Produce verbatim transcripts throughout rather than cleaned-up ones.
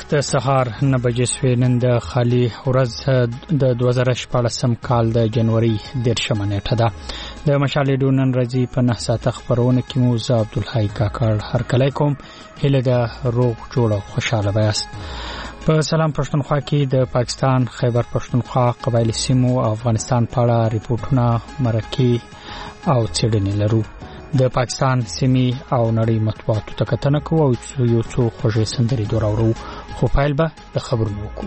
وخت سهار نه بجې شوې. نن د خالي ورځ د دوه زره شپاړسم کال د جنوري دیرشمه نیټه ده. د مشال ریډیو نن ورځې په نه ساعته خبرونه کې مو زه عبدالحی کاکړ هرکلی کوم. هیله ده روغ جوړ او خوشاله بیاست. په سلام پښتونخوا کې د پاکستان خیبر پښتونخوا قبایلی سیمو او افغانستان په اړه ریپورتونه مرکې او څېړنې لرو. د پاکستان سیمې او نړۍ مطبوعاتو ته کتنه کوو او یو څو خوږې سندرې دوراورو. خو پیل به د خبرونو وکړو.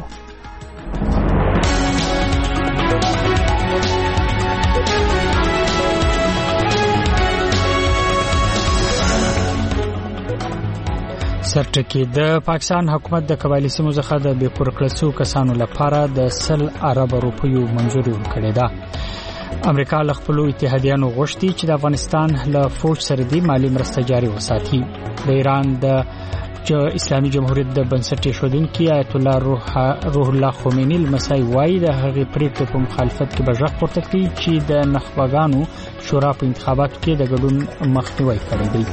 سرټکی د پاکستان حکومت د قبایلی سیمو څخه د بې کور کړل شوو کسانو لپاره د سل ارب روپیو منظوري ورکړې ده. امریکا له خپلو اتحادیانو غوښتي چې د افغانستان له فوج سره د مالی مرسته جاري وساتي. د ایران د اسلامي جمهوریت د بنسټ ایښودونکي آیت الله روح الله خمینی لمسی وایي د هغې پریکړې په مخالفت کې به غږ پورته کړي چې د نخبګانو شورا په انتخاباتو کې د ګډون مخنیوی کړی دی.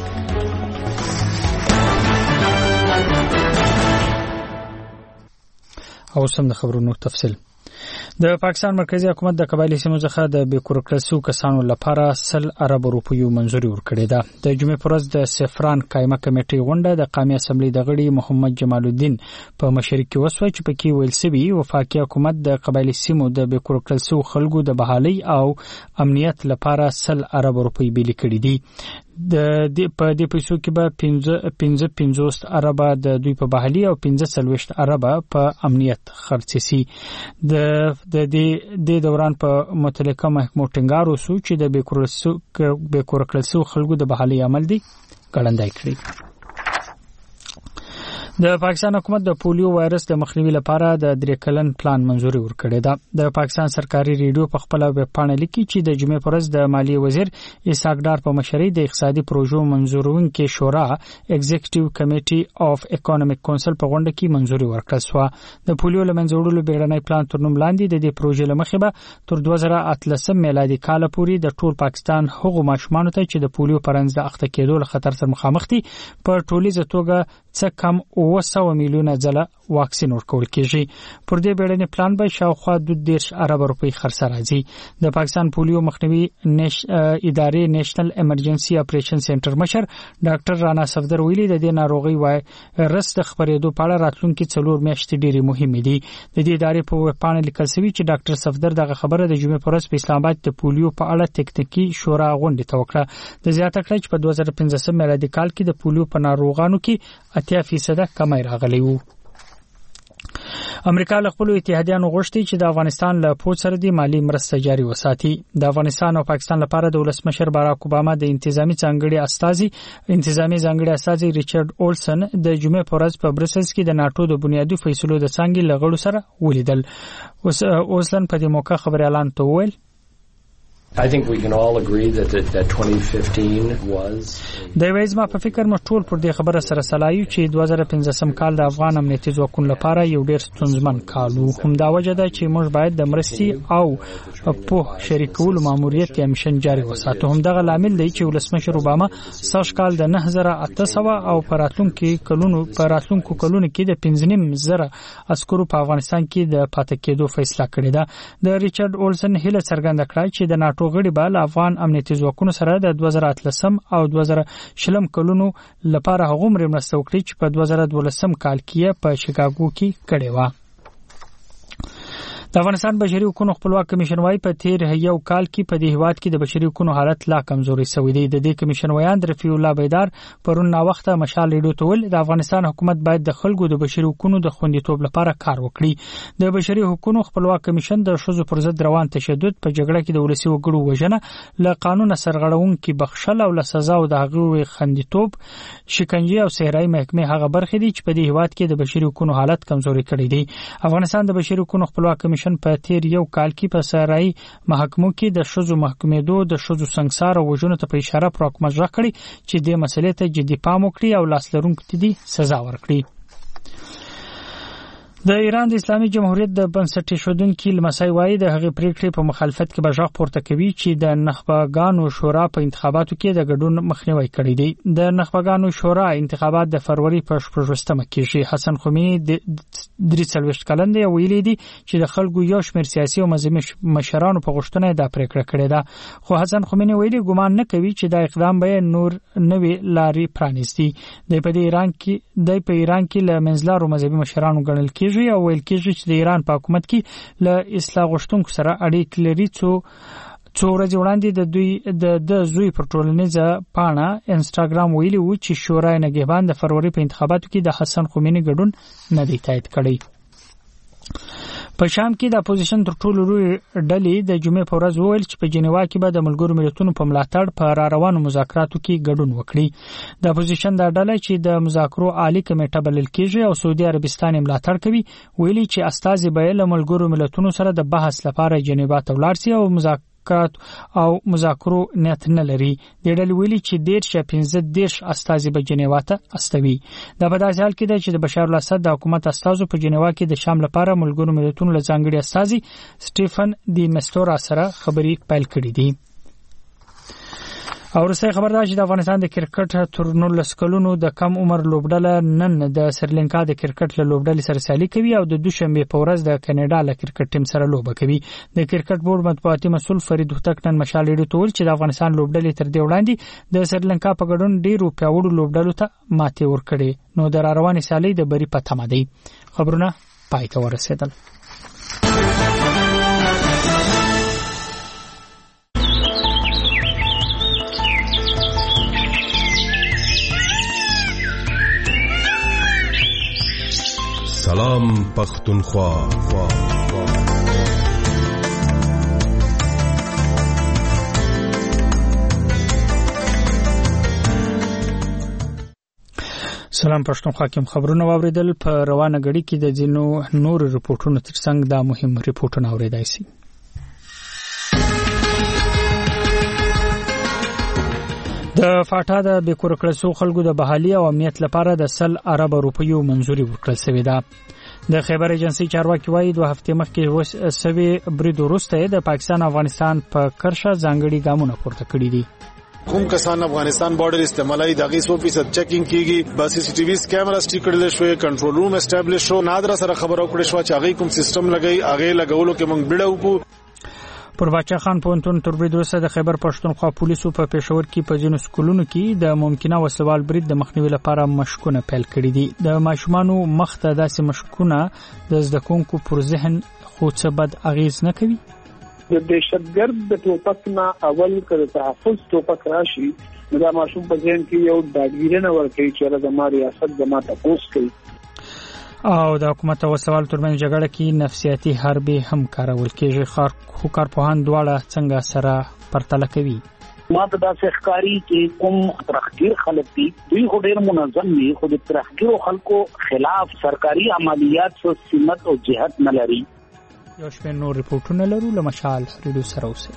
او سم د خبرونو تفصیل. د پاکستان مرکزی حکومت د قبایلی سیمو څخه د بې کور کړل شوو کسانو لپاره سل ارب روپیو منظوري ورکړې ده. د جمعې په ورځ د سفران قایمه کمیټې غونډه د قومي اسمبلی د غړي محمد جمال الدین په مشرۍ کې وشوه چې پکې ویل شوي وفاقي حکومت د قبایلی سیمو د بې کور کړل شوو خلکو د بحالۍ او امنیت لپاره سل ارب روپۍ بیلې کړې دي. د دې په دې پیسو کې به پنځه پنځوس اربه د دوی په بحالي او پنځه څلوېښت اربه په امنیت خرڅ شي. د د دې د دوران په متعلقه محکمو ټینګار وسو چې د بې کور کړل شوو خلکو د بحالي عمل دی ګړندی کړي. د پاکستان حکومت د پولیو وایرس د مخنیوي لپاره د درې کلن پلان منظوري ورکړې ده. د پاکستان سرکاري ریډیو په خپل ویب پاڼه لیکي چې د جمعې په ورځ د مالیې وزیر اسحاق ډار په مشرۍ د اقتصادي پروژو منظورونکو شورا ایگزیکټیو کمیټي اف اکونومیک کونسل په غونډه کې منظوري ورکړه شوه. د پولیو له منځه وړلو بیړنی پلان تر نوم لاندې د دې پروژې له مخې به تر دوه زره اتلسم میلادي کال پورې د ټول پاکستان هغو ماشومانو ته چې د پولیو په رنځ د اخته کېدو له خطر سره مخامخ دي په ټولیزه توګه څه کم اوه سوه میلیونه ځله واکسین ورکول کېږي. پر دې بیړني پلان به شاوخوا دوه دېرش ارب روپۍ خرڅ راځي. د پاکستان پولیو مخنیوي نش... ادارې نېشنل ایمرجنسي اپریشن سنټر مشر ډاکټر رانا صفدر ویلي د دې ناروغي وایرس د خپرېدو په اړه راتلونکي څلور میاشتې ډېرې مهمې دي. د دې ادارې په ویب پاڼه لیکل شوي چې ډاکټر صفدر دغه خبره د جمعې په ورځ په اسلام آباد د پولیو په اړه تکنیکي شورا غونډې ته وکړه. د زیاته کړه چې په دوه زره پنځلسم میلادي کال کې د پولیو په ناروغانو کې اتیا فیصده کمی راغلی و. امریکا له خپل اتحادیانو غوښتي چې د افغانستان له فوج سره د مالی مرسته جاري وساتي. د افغانستان او پاکستان لپاره د ولسمشر باراک اوباما د انتظامی ځانګړي استازي انتظامی ځانګړي استازي ریچارډ اولسن د جمعې په ورځ په برسلز کې د ناتو د بنیادي فیصلو د څنګه لغړو سره ولیدل. اولسن په دې موقع خبري اعلان ته وویل I think we can all agree that that, that twenty fifteen was د وایزما په فکر مو ټول پر دې خبره سره سلایو چې دوه زره پنځلسم کال د افغان امنیتي ځواکونو لپاره یو ډېر ستونزمن کال و. همدا وجه ده چې موږ باید د مرستې او په شریکولو ماموریت یې مشن جاري وساتو. همدغه لامل دی چې ولسمشر اوباما سږ کال د نه زره اته سوه او پراتونکو کلونو پراتونکو کلونو کې د پنځه نیم زره عسکرو په افغانستان کې د پاتې کېدو فیصله کړې ده. د ریچارډ اولسن هیله څرګنده کړه چې د ناتو غړي به افغان امنیتي ځواکونو سره د دوه زره اتلسم او دوه زره شلم کلونو لپاره هغه مرسته وکړي چې په دوه زره دولسم کال کې په شیکاګو کې کړې و. د افغانستان بشري حقوقو خپلواک کمیشن وايي په تیر یو کال کې په دې هیواد کې د بشري حقوقو حالت لا کمزوري شوی دی. د دې کمیشن ویان رفیع الله بیدار پرون نا وخته مشال ریډیو ته ویل د افغانستان حکومت باید د خلکو د بشري حقوقو د خوندیتوب لپاره کار وکړي. د بشري حقوقو خپلواک کمیشن د ښځو پر ضد روان تشدد په جګړه کې د ولسي وګړو وژنه له قانون سرغړونکو بخښل او له سزا او د هغوی خوندیتوب شکنجه او صحرایي محکمې هغه برخې دي چې په دې هیواد کې د بشري حقوقو حالت کمزوري کړی دی. افغانستان د بشري حقوقو خپلواک کمیشن په تیر یو کال کې په صحرایي محکمو کې د ښځو محکومېدو د ښځو سنګسار او وژنو ته په اشاره پر حکومت ژغ کړي چې دې مسلې ته جدي پام وکړي او لاس لرونکو ته دې سزا ورکړي. د ایران د اسلامي جمهوریت د بنسټ ایښودونکي لمسی وایي د هغې پریکړې په مخالفت کې به غږ پورته کوي چې د نخبګانو شورا په انتخاباتو کې د ګډون مخنیوی کړی دی. د نخبګانو شورا انتخابات د فروری په شپږویشتمه کېږي. حسن خمیني د درې څلوېښت کلن دی ویلي دي چې د خلکو یو شمېر سیاسي او مذهبي مشرانو په غوښتنه دا پریکړه کړې ده. خو حسن خمیني ویلي ګمان نه کوي چې دا اقدام به نور نوې لارې پرانیستي. د په ایران کې د په ایران کې له منځلارو مذهبي مشرانو ګڼل کېږي او ویل کېږي چې د ایران په حکومت کې له اصلاح غوښتونکو سره اړیکې لري. څو څو ورځې وړاندې د دوی د د زوی پر ټولنیزه پاڼه انسټاګرام ویلي و چې شورای نگهبان د فروری په انتخاباتو کې د حسن خمیني ګډون نه دی تایید کړی. په شام کې د اپوزیشن تر ټولو لوی ډلې د جمعې په ورځ وویل چې په جنیوا کې به د ملګرو ملتونو په ملاتړ په را روانو مذاکراتو کې ګډون وکړي. د اپوزیشن د ډلې چې د مذاکرو عالی کمیټه بلل کېږي او سعودي عربستان ملاتړ کوي ویلي چې استازي به له ملګرو ملتونو سره د بحث لپاره جنیوا ته ولاړ شي او مذاکرات او مذاکرو نیت نه لري. د ډلې ویلي چې ډېر ش پنځه دېرش استازي به جنیوا ته استوي. دا په داسې حال کې ده چې د بشار الاسد د حکومت استازو په جنیوا کې د شام لپاره ملګرو ملتونو له ځانګړي استازي سټيفن دی مستورا سره خبري پیل کړې دي. او وروسته خبر ده چې د افغانستان د کرکټ تر نولس کلونو د کم عمر لوبډله نن د سریلانکا د کرکټ له لوبډلې سره سیالي کوي او د دوشنبه په ورځ د کاناډا له کرکټ ټیم سره لوبه کوي. د کرکټ بورډ مطبوعاتي مسول فرید هوتک نن مشال ریډیو ته ویل چې د افغانستان لوبډلې تر دې وړاندې د سریلانکا په ګډون ډیرو پیاوړو لوبډلو ته ماتې ورکړې نو د روانې سیالي د بری په تمه دی. خبرونه پای ته ورسېدل. سلام پختونخوا. سلام پښتونخوا کې خبرونه واوریدل. په روانه غړي کې د ځینو نور ریپورتونو ترڅنګ دا مهم ریپورتونه اوریدای شي. د فاټا د بیکور کړسو خلکو د بحالي او امنیت لپاره د سل ارب روپیو منځوري ورکړل شوې ده. د خیبر ایجنسی چارواکي وایي دوه هفتې مخکې وسوي برید وروسته د پاکستان افغانستان په کرشه ځانګړي ګامونه پورته کړي دي. کوم کسان افغانستان بارډر استعمالي دغه سو فیصد چیکینګ کیږي. بس سی سی ټي وی کیمرا سټیکړل شوې، کنټرول روم اسټابلیش شو. نادر سره خبرو کړې شو چې هغه کوم سیستم لګي هغه لګولو کې مونږ بیړو کو. پر باچا خان پونتون تر برید وروسته د خیبر پښتونخوا پولیسو په پېښور کې په ځینو سکولونو کې د ممکنه وسوال برید د مخنیوي لپاره مشکونه پیل کړي دي. د ماشومانو مخ ته داسې مشکونه د زده کوونکو پر ذهن خو څه بد اغیز نه کوي. د دهشتګرد د ټوپک نه اول کړه تحفظ ټوپک راشي دا ماشوم په ذهن کې یو داګیرنه ورکوي چې زما ریاست زما تاسو کوي. او د حکومت او سوال ترمن جګړه کې نفسیاتي حربي هم کارول کېږي. خار خو کارپوهان دواړه څنګه سره پرتله کوي. ما ته دا ښکاری چې کوم ترخګیر خلک دي دوی خو ډېر منظم دي خو د ترخګیرو خلکو خلاف سرکاري عملیات څو سمت او جهت نه لري. یو شمېر نور ریپورتونه لرو له مشال ریډیو سره اوسئ.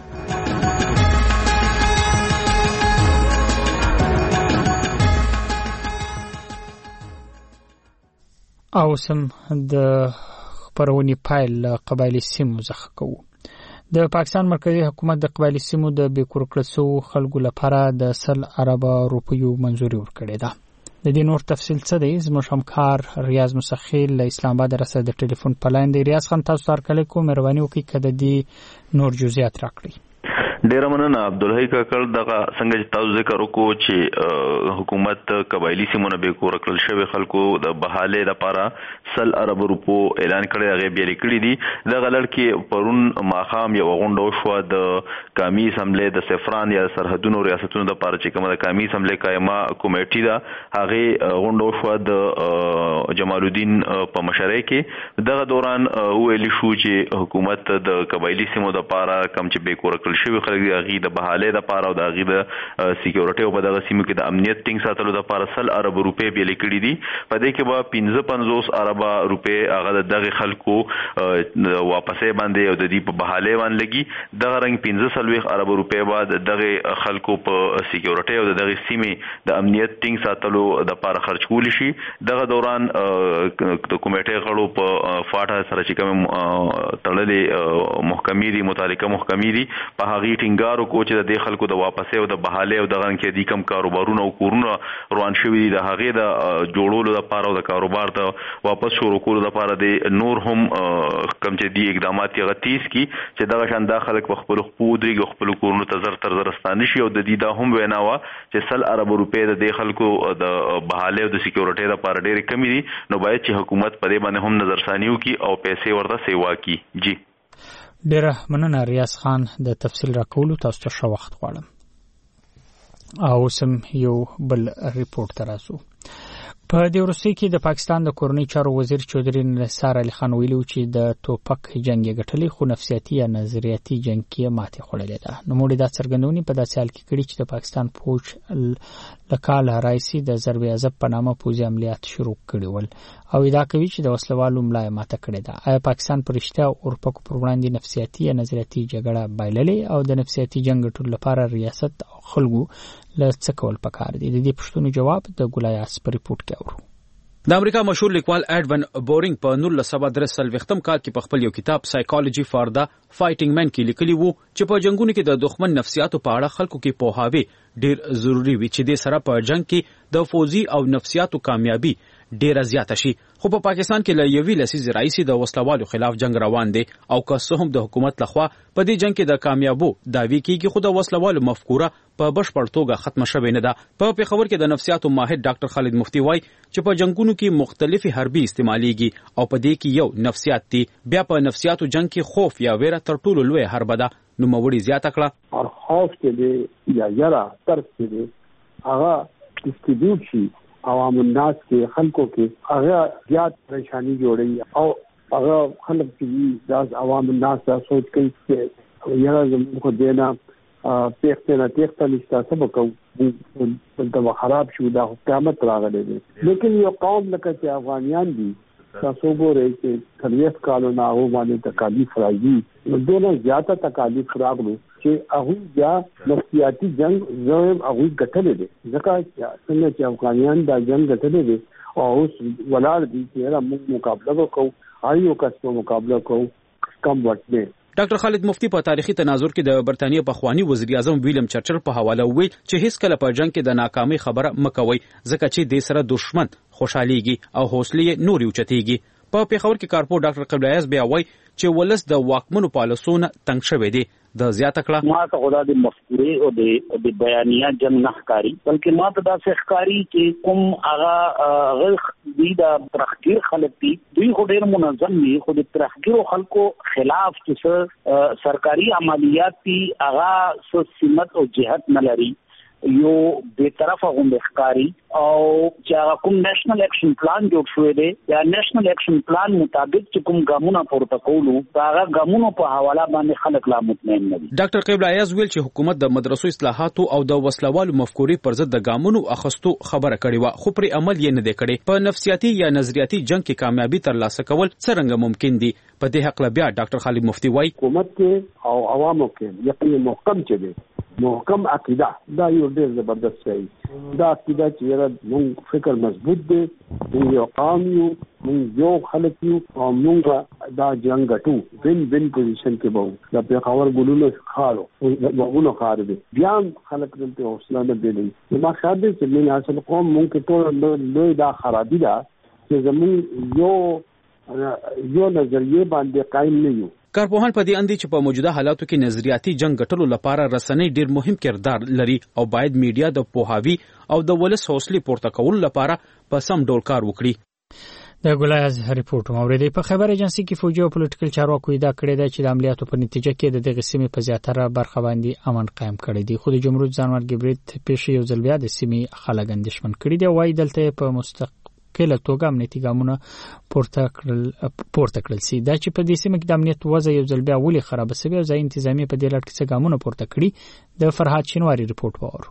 او سم د خبرونې پایل قبایلی سیمو څخه کوو. د پاکستان مرکزی حکومت د قبایلی سیمو د بیکور کړسو خلکو لپاره د سل ارب روپیو منځوري ورکړې ده. د دې نور تفصیل څه دی زموږ همکار ریاض مسخیل له اسلام آباد سره د ټلیفون په لاین دی. ریاض خان تاسو ته کله کوم مهرباني وکړئ کده دې نور جزئیات راکړئ. ډیر مننه عبدالحی کاکړ. دغه څنګه چې تاسو ذکر وکړو چې حکومت قبایلی سیمونه به کور کړل شوی خلکو د بحاله لپاره سل ارب روپو اعلان کړی هغه بیا لیکلي دي. دغه لړ کې پرون ماخام یو غونډه شو د قومي اسمبلی د سفران یا سرحدونو ریاستونو د لپاره چې کومه د قومي اسمبلی قائمه کمیټه ده هغه غونډه شو د جمال الدین په مشرۍ کې. دغه دوران ویل شو چې حکومت د قبایلی سیمو د لپاره کم چې به کور کړل شوی خلک غي د بحاله د پاره او د غي د سکیورټي او په دغه سیمو کې د امنیت ټینګ ساتلو د پاره سل ارب روپے به لیکړي دي په دې کې به پنځه پنځوس ارب روپے هغه دغه خلکو واپسې باندې او د دې په بحاله باندې لګي دغه رنګ پنځه سلويخ ارب روپے بعد دغه خلکو په سکیورټي او دغه سیمې د امنیت ټینګ ساتلو د پاره خرج کول شي دغه دوران د کمیټې غړو په فاټه سره چې کوم تړلې محکمې دي متعلقه محکمې دي په هغه ټینګارو کو چې د خلکو د واپسې او د بحاله او دغه کې د کم کاروبارونو او کورونو روان شوي دي د هغه د جوړولو لپاره او د کاروبار ته واپس شروع کولو لپاره د نور هم کم چې دي اقدامات یې غتیس کی چې دغه شان د خلک په خپل خپودري خپل کورونو ته زر تر زرستان شي او د دې دا هم ویناوه چې سل ارب روپې د خلکو د بحاله او د سکیورټي لپاره ډېر کمی دي نو باید چې حکومت په دې باندې هم نظرثانیو کی او پیسې ورته سیوا کی جی ډیره مننه ریاض خان د تفصیل راکولو تاسو ته ښه وخت غواړم او سم یو بل ریپورت تراسو په دې ورسې کې د پاکستان د کورنۍ چارو وزیر چودري نثار علي خان ویلي چې د توپک جنگ غټلې خو نفسیاتي یا نظریاتي جنگ کې ماتې خوړلې ده نو موږ د څرګندونې په داسې حال کې کړي چې د پاکستان فوج لکال رئیسي د ضرب عذاب په نامه پوځي عملیات شروع کړي ول او ادعا کوي چې د وسلوالو ملای ماته کړې ده آیا پاکستان پرشته او اورپکو پر وړاندې نفسیاتي یا نظریاتي جګړه بایللې او د نفسیاتي جنگ ټول لپاره ریاست او خلکو له څه کول پکار دي د دې پښتنو جواب د ګولایاس په ریپورت کې اورو د امریکا مشهور لیکوال اډون بورینګ په نولس سوه درې څلوېښتم کال کې په خپل یو کتاب سایکالوجي فار د فایټینګ مین کې لیکلی وو چې په جنگونو کې د دښمن نفسیاتو په اړه خلکو کې پوهاوی ډیر ضروری وي چې د سره په جنگ کې د فوزي او نفسیاتو کامیابی ډیره زیاته شي خو په پاکستان کې له یوې لسیزې راځي د وسلوالو خلاف جنگ روان دی او که څه هم د حکومت لخوا په دې جنگ کې د کامیابو دعوی کیږي خو د وسلوالو مفکوره په بشپړ توګه ختمه شوې نه ده په پیښور کې د نفسیاتو ماهر ډاکټر خالد مفتی وایي چې په جنگونو کې مختلفي حربي استعماليږي او په دې کې یو نفسیات دی بیا په نفسیاتو جنگ کې خوف یا ویره تر ټولو لوی حربه ده نو موړي زیاته کړه او خوف کې دی یا یرا ترس کې دی هغه استدیوب شي عوام الناس کې خلکو کې هغه زیات پریشانی جوړي او هغه خلک چې داس عوام الناس دا سوچ کوي چې یاره زموږ خو دینا پیښته نه تېخته نشته سبق او د خراب شو دا قیامت راغلی دی لیکن یو قوم لکه چې افغانیان دي تاسو ګورئ چې څلوېښت کالونه هغو باندې تکالیف راځي نو دونه زیاته تکالیف راغلو چې هغوی بیا نفسیاتي جنګ زم هغوی ګټلی دی ځکه څنګه چې افغانیان دا جنګ ګټلی دی او اوس ولاړ دي چې یاره موږ مقابله وکړو هر یو کس په مقابله کوو کم وټ دی ډاکټر خالد مفتی په تاریخي تناظر کې د برتانیې پخوانی وزیر اعظم ویلیم چرچل په حواله ویل چې هیڅ کله په جنگ کې د ناکامۍ خبره مکوئ ځکه چې د سره دشمن خوشحاليږي او حوصله نور یوچتيږي په پیښور کې کارپو ډاکټر قبلایز بیا وایي چې ولس د واکمنو پالیسونه تنګ شوی دی د زیاته کړه ما ته خدا د مفکورې او د د بیانیه جنگ نه ښکاری بلکې ما ته دا څه ښکاری چې کوم هغه غلخ دی د ترخګیر خلک دي دوی خو ډېر منظم دي خو د ترخګیر خلکو خلاف چې سرکاري عملیات دي هغه څه سمت او جهت نه لري یو به طرفه غونډه ښکاری او چې کوم نېشنل اکشن پلان جوړ شوی دی یا نېشنل اکشن پلان مطابق چې کوم ګامونه پورته کولو هغه ګامونو په حواله باندې خلک لا مطمئن نه دي ډاکټر قبل ایاز ویل چې حکومت د مدرسو اصلاحاتو او د وسلوالو مفکورې پر ضد د ګامونو اخستو خبره کړې و خو پر عمل یې نه دی کړی په نفسیاتي یا نظریاتي جنگ کې کامیابی ترلاسه کول څنګه ممکن دي په دې حق بیا ډاکټر خالد مفتی وایي حکومت کې او عوامو کې یقین محکم چي دي محکم عقیده دا یو ډېر زبردست دی دا عقیده چې یاره موږ فکر مضبوط دی موږ یو قوم یو موږ یو خلک یو او موږ دا جنګ ګټو وین وین پوزیشن کې به د پیښور ګلونو خارو وګونو خار دی بیا خلک دلته حوصله نه دی نو ما خیال دی چې موږ اصل قوم موږ ټول لوی دا خرابي ده چې زموږ یو یو نظریه باندې قائم نه یو کارپوهان په دې اندي چې په موجوده حالاتو کې نظریاتي جنگ ګټلو لپاره رسنۍ ډیر مهم کردار لري او باید میډیا د پوهاوی او د ولس حوصله پورته کولو لپاره په سم ډول کار وکړي د ګولایز ریپورت موریدي په خبر ایجنسی کې فوجي او پولیټیکل چارواکو ادعا کړې ده چې د عملیاتو په نتیجه کې د دغه سیمې په زیاتره برخه باندې امن قائم کړی دی خو د جمهوریت ځانمرګي برید پیښې یو ځل بیا د سیمې خلک اندېښمن کړي دي وایي دلته په مستق مستقله توګه امنیتي ګامونه پورته کړل پورته کړل سي دا چې په دې سیمه کې د امنیت وضع یو ځل بیا ولې خراب شوی او ځای انتظامی په دې لړ کې څه ګامونه پورته کړي د فرهاد شینواری رپورت وورو.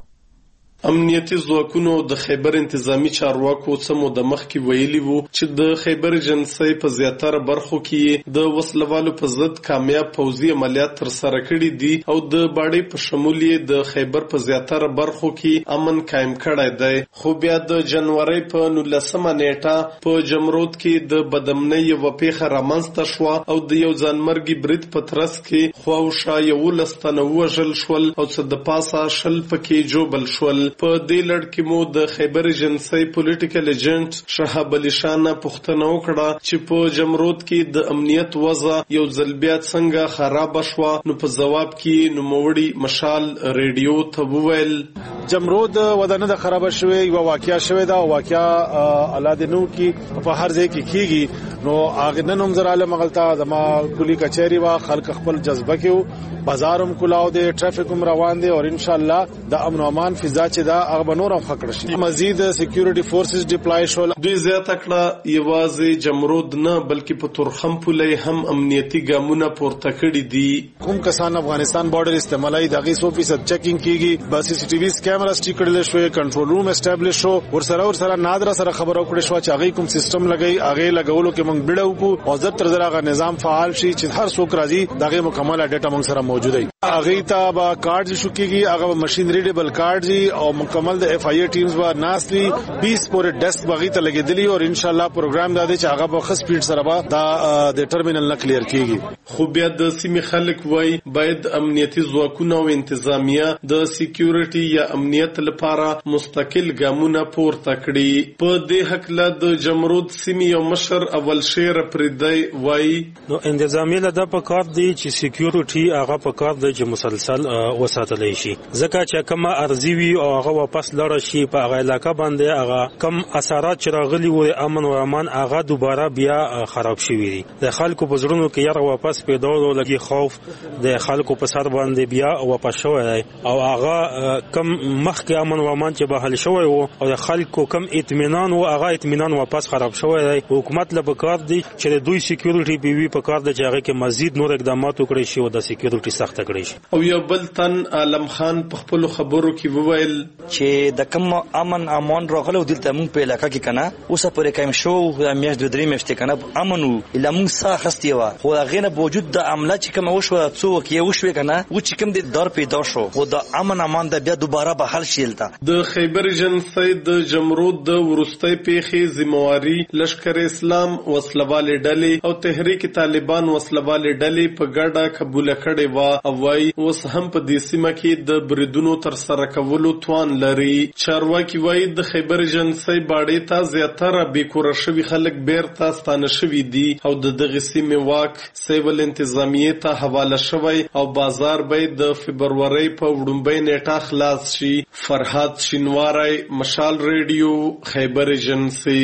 امنیتي ځواکونو د خیبر انتظامی چارواکو سمو د مخ کې ویلي وو چې د خیبر جنسي په زیاتره برخو کې د وسلوالو په ضد کامیاب پوځي عملیات تر سره کړي دي او د باډي په شمول د خیبر په زیاتره برخو کې امن قائم کړی دی. خو بیا د جنوري په نولسمه نیټه په جمرود کې د بدامنۍ یو پیښه رامنځته شو او د یو ځانمرګي برید په ترڅ کې خواوشا یو لستنه وژل شول او څه د پاسه شل پکې جوبل شول. په دې لړ کې مو د خیبر جنسي پولیټیکل ایجنټ شهاب علي شان پوښتنه وکړه چې په جمرود کې د امنیت وضع یو ځل بیا څنګه خراب شو. نو په ځواب کې نوموړي مشال ریډیو ته وویل جمرود ودانه د خراب شوی یو واقعیا شوی دا واقعیا علادنو کې په هر ځای کې کیږي. نو اغه نن هم زراله مغلطه زما کلی کچهری وا خلک خپل جذبه کې بازارم کلاو دي ټرافیک هم روان دي او ان شاء الله د امن او امان فضا چې دا هغه بنورم خکړ شي. مزید سکیورټي فورسز ډیپلای شول. دوی زیاته کړه یوازې جمرود نه بلکې په تورخم پولې هم امنیتي ګامونه پورته کړي دي. کوم کسان افغانستان بارډر استعمالي دغه سو فیصد چیکینګ کیږي. بس سی سی ټي وی کیمرا سټیک کړل شو کنټرول روم اسټابلیش شو ور سره ور سره نادر سره خبرو کړې شو چې هغه کوم سیستم لګي هغه لګولو کې موږ بیړو کو او زر تر زراغه نظام فعال شي چې هر څوک راځي دغه مکمل ډیټا موږ سره موجود دی. هغه ته با کارت شو کیږي هغه ماشين ریډیبل کارت دي او مکمل د اف آی ای ټیمز با ناسلی بیس پورې ډیسک بغی ته لګیدلی او ان شاء الله پروګرام دا دی چې هغه په خص سپیډ سره با دا د ټرمینل نه کلیر کیږي. خو بیا د سیمې خلک وای باید امنیتي ځواکونه او انتظامیه د سکیورټي یا امنیت لپاره مستقل ګامونه پورته کړي. په دې حق له د جمرود سیمې یو مشر اول شیر پردی وای نو انتظامیه له د په کار دی چې سکیورټي هغه په کار دی چې مسلسل وساتل شي ځکه چې کومه ارزي وي او هغه واپس لاړ شي په هغه علاقه باندې هغه کم اثرات چې راغلي وي امن او امان هغه دوباره بیا خراب شي وي. د خلکو په زړونو کې یاره واپس پیدا لګي خوف د خلکو په سر باندې بیا واپس شوی او هغه کم مخکې امن او امان چې بحال شوی وو او د خلکو کم اطمینان او هغه اطمینان واپس خراب شوی دی. حکومت له بکار دی چې دوی سکیورټي بي وي په کار د چاغه کې مزید نور اقدامات وکړي شي او د سکیورټي سخت کړي شي. او یو بل تن عالم خان په خپل خبرو کې وویل چې د کوم امن امان راغلو دلته موږ په علاقه کې کنه اوسه پرې کایم شو د میاشت د درې میاشتې کنه امنو الا موږ ساه خستي و خو غینه بوجود د عمله چې کوم وشو څوک یې وشو کنه و چې کوم د دار پیدا شو خو د امن امان د بیا دوباره به حل شیلته. د خیبر جنسي د جمرود د ورستۍ پیښې ذمہواری لشکر اسلام وسلواله ډلې او تحریک طالبان وسلواله ډلې په ګډه قبول کړي و او وايي اوس هم په دې سیمه کې د بریدونو تر سره کولو توان لري. چارواکي وايي د خیبر جنسي باډي ته زیاتره بیکوره شوی خلک بیرته ستانه شوی دي او د دغه سیمې واک سیول انتظامیه ته حواله شوی او بازار به د فبرवरी په وړاندې نیټه خلاص شي. فرهاد شینواری مشال ریډیو خیبر جنسي.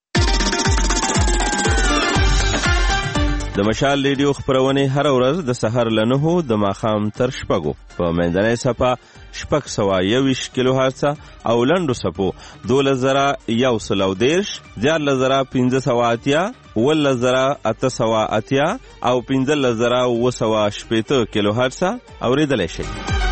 د مشال ریډیو خبرونه هر ورځ د سحر له نهو د ماخام تر شپږو په منځنۍ صفه شپږ سوه یویش کیلو هرڅ او لنډو صفو دولس زره یو سل او دیرش دیارلس زره پنځه سوه اتیا اوولس زره اته سوه اتیا او پنځلس زره اوه سوه شپېته کیلو هرڅ اورېدلی شئ.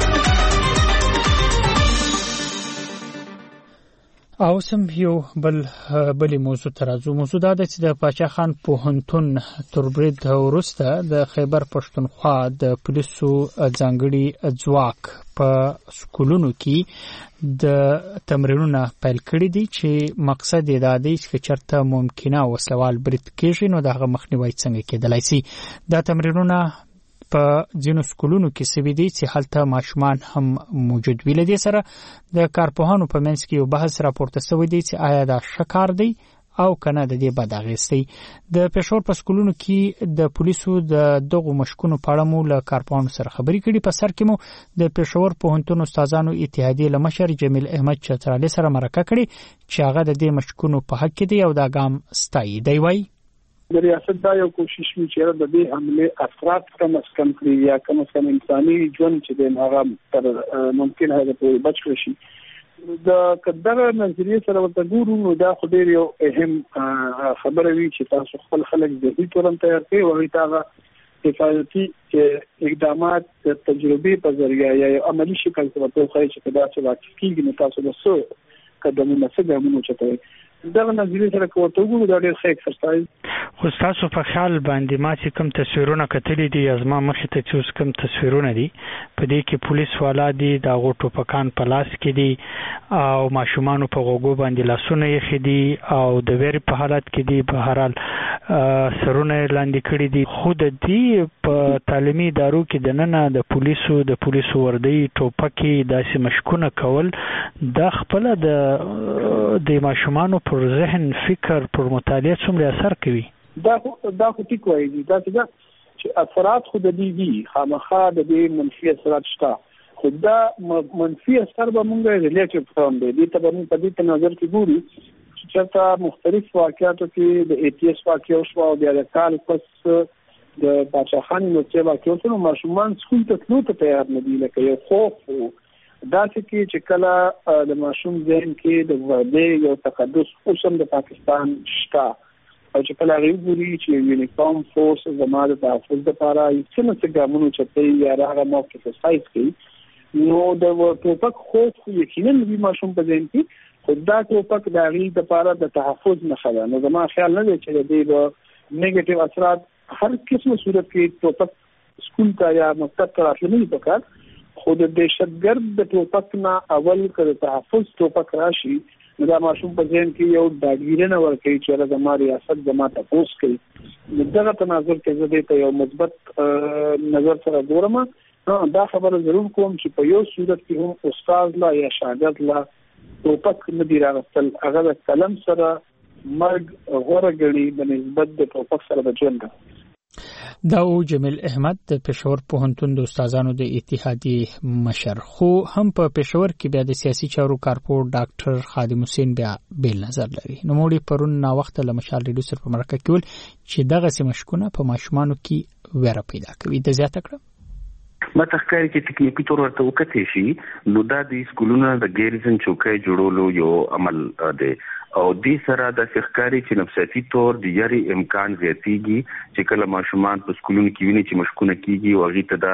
او سم یو بل بلې موضوع ترازو موضوع دا چې د پاچا خان پوهنتون تربرید وروسته د خیبر پښتونخوا د پولیسو ځانګړي ځواک په سکولونو کې د تمرینونو پیل کړی دي چې مقصد یې دا دی چې چرته ممکنه وسلوال برید کېږي نو دغه مخنیوي څنګه کېدلای شي. دا تمرینونه په ځینو سکولونو کې سوي دي چې هلته ماشومان هم موجود وي. له دې سره د کارپوهانو په منځ کې یو بحث راپورته شوی دی چې آیا دا ښه کار دی او کنه د دې بد اغېز دی. د پېښور په سکولونو کې د پولیسو د دغو مشکونو په اړه مو له کارپوهانو سره خبرې کړي. په سر کې مو د پېښور پوهنتون استادانو اتحادیې له مشر جمیل احمد چترالي سره مرکه کړې چې هغه د دې مشکونو په حق کې دی او دا ګام ستایي. دی وایي د ریاست دا یو کوشش وی چې د دې حمله اثرات کم از کم کړي یا کم از کم انساني ژوند چې د هغه تر ممکن هغه په بچ کړی شي. د کدر نظریه سره ورته ګورو نو دا خو ډیر یو اهم خبره وی چې تاسو خپل خلک د هیڅ تورن تیار کوي او هیڅ حفاظتي اقدامات د تجربې په ذریعہ یا عملی شکل سره په خای چې دا څه واقع کیږي نو تاسو د څه قدمونه څه ګامونه چتوي دا نظریه سره کوته وګورو دا ډیر ښه ایکسرسایز. خو تاسو په خیال باندې ما چې کوم تصویرونه کتلې دي ازما مخې ته چې کوم تصویرونه دي په دې کې پولیس والا دي دا غوټو پکان په لاس کې دي او ماشومان په غوګو باندې لاسونه یې خدي او د ویر په حالت کې دي په هر حال سرونه لاندې کړي دي. خو د دې په تعلیمي ادارو کې د نن د پولیسو د پولیسو وردی ټوپکي داسې مشکونه کول د خپل د د ماشومان پر ذهن فکر پر مطالعه څومره اثر کوي؟ دا دا خو ټیک وایي دا چې اثرات خو د دې دي خامخا د دې منفي اثرات شته خو دا منفي اثر به موږ ریلیټیو فرام دی دې ته به موږ په دې نظر کې ګورو چې چېرته مختلف واقعاتو کې د ای ټي اس واقع شو او بیا د کال پس د باچاخان نو چې واقع شو ماشومان سکول ته تلو ته تیار نه دي لکه یو خوف دا چې چې کله د ماشوم ذهن کې د وړاندې یو تقدس اوسم د پاکستان شته او چې کله غوړي چې یونیفارم فورس زماده د تحفظ لپاره څنګه څنګه ګامونه چتې یا راغه موقف سایز کوي نو د ټوپک خوف یقینا د ماشوم په ذهن کې خو دا ټوپک د غي لپاره د تحفظ نه خلا نو زما خیال نه دی چې د دې نیگیټیو اثرات هر قسمه صورت کې ټوپک سکول ته یا مکتب ته راتللی پکار خو د دهشتګرد د ټوپک نه اول کړه تحفظ ټوپک راشي نو دا ماشوم په ذهن کې یو ډاډګیرنه ورکوي چې د زما ریاست زما تاسو کوي دغه تناظر کې زه دې ته یو مثبت نظر سره ګورم نو دا خبره ضرور کوم چې په یو صورت کې هم استاد لا یا شاګرد لا ټوپک نه دی راغستل هغه د قلم سره مرګ غوړه غړي په نسبت د ټوپک سره د ژوند دا او جمیل احمد د پېښور پوهنتون د استادانو د اتحادیې مشر خو هم په پېښور کې بیا د سیاسي چارو کارپور ډاکټر خادم حسین بیا بیل نظر لري. نو موږ پرون نا وخت له مشال ریډیو سره په مرکه کې ول چې دغه سیمشکونه په ماشومانو کې ویره پیدا کوي د زیاته کړه ما تخکاری چې ټکنیکی تور ورته وکړي شي نو دا د سکولونو د ګیرزن چوکۍ جوړولو یو عمل دی او دې سره د فخکاری چې نفسیاتي تور د یاري امکان زیاتېږي چې کله ماشومان په سکولونو کې ویني چې مشکونه کیږي او هغه ته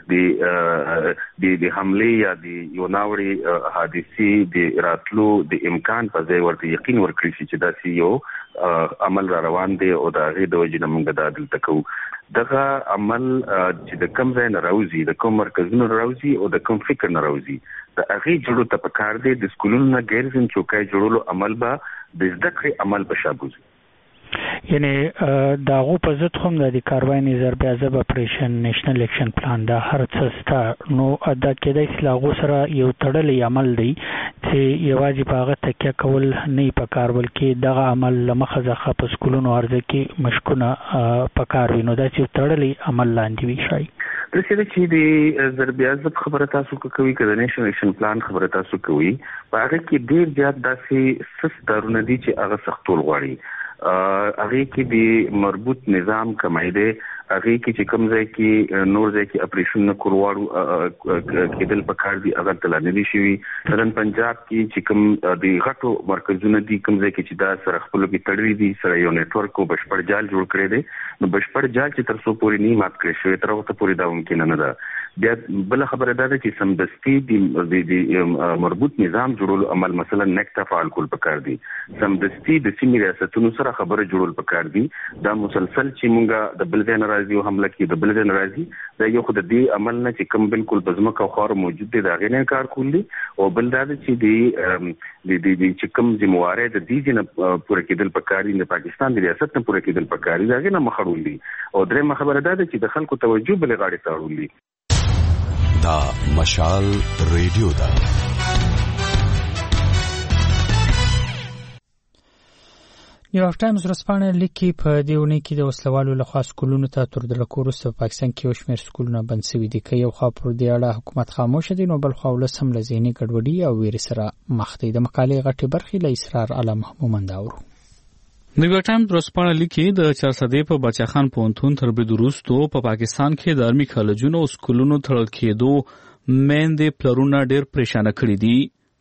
د د د حمله یا د یو ناوړي حادثي د راتلو د امکان په ځای ورته یقین ورکړي چې دا سی یو عمل را روان دی او دا غي د وجې نه موږ دا دلته کوو دغه عمل چې د کم ځای نه راوځي د کوم مرکزونو راوځي او د کوم فکر نه راوځي د هغه جوړو ته پکار دی د سکولونو نه ګیرزن چوکۍ جوړولو عمل به د زده کړې عمل په شابوزي یعنی دا غو په ضد هم د کاروای نظر بیا زب اپریشن نېشنل اکشن پلان دا هر څه ستا نو ادا کېدای سلاغو سره یو تړلې عمل دی چې یوازې په هغه تکیه کول نه په کار بلکې دغه عمل لمخه ځخه په سکولونو ارزه کې مشکونه په کار وینو دا چې تړلې عمل لاندې وي شي د څه چې د ضربیازب خبره تاسو کوي کله نېشنل اکشن پلان خبره تاسو کوي په هغه کې ډیر زیات داسې سستارونه دي چې هغه سختول غواړي هغه کې د مربوط نظام کمایده هغه کې چې کوم ځای کې نور ځای کې اپریشن نه کولواړو کېدل پکار دي هغه تل نه دي شوی نن پنجاب کې چې کوم د غټو مرکزونو دي کوم ځای کې چې دا سره خپل کې تړلې دي سره یو نتورک او بشپړ جال جوړ کړی دی نو بشپړ جال چې تر څو پورې نه مات کړی شوی تر وخت پورې دا ممکن نه ده بیا بل خبره ده چې سمدستي د مربوط نظام جوړول عمل مثلا نکته فعال کول پکار دي سمدستي د سیمې ریاستونو سره خبره جوړول پکار دي دا مسلسل چې مونږه د بلدن راځي او حمله کې د بلدن راځي دا یو خود دې عمل نه چې کوم بالکل بزمکه خور موجود دي دا غینه کار کولی او بل دا چې دی د د چې کوم ذمہواره د دې نه پوره کېدل پکاري د پاکستان د ریاست نه پوره کېدل پکاري دا غینه مخړول دي او درې خبره ده چې د خلکو توجه بل غاړي تاړول دي دا مشال ریډیو دا نیویارک ټایمز ورځپاڼه لیکي په دې ونې کې د وسلوالو لخوا سکولونو ته تر دلکو وروسته په پاکستان کې یو شمېر سکولونه بند شوي دي که یو خوا پر دې اړه حکومت خاموشه دی نو بل خوا ولس هم له ذهني ګډوډي او ویرې سره مخ دی. د مقالې غټې برخې له اسرار علم مومند اورو. نیویارک ټایمز ورځپاڼه لیکي د چارسدې په بچاخان پوهنتون تر برید وروسته په پاکستان کې د ارمي کالجونو او سکولونو تړل کېدو میندې پلرونه ډېر پریشانه کړي دي.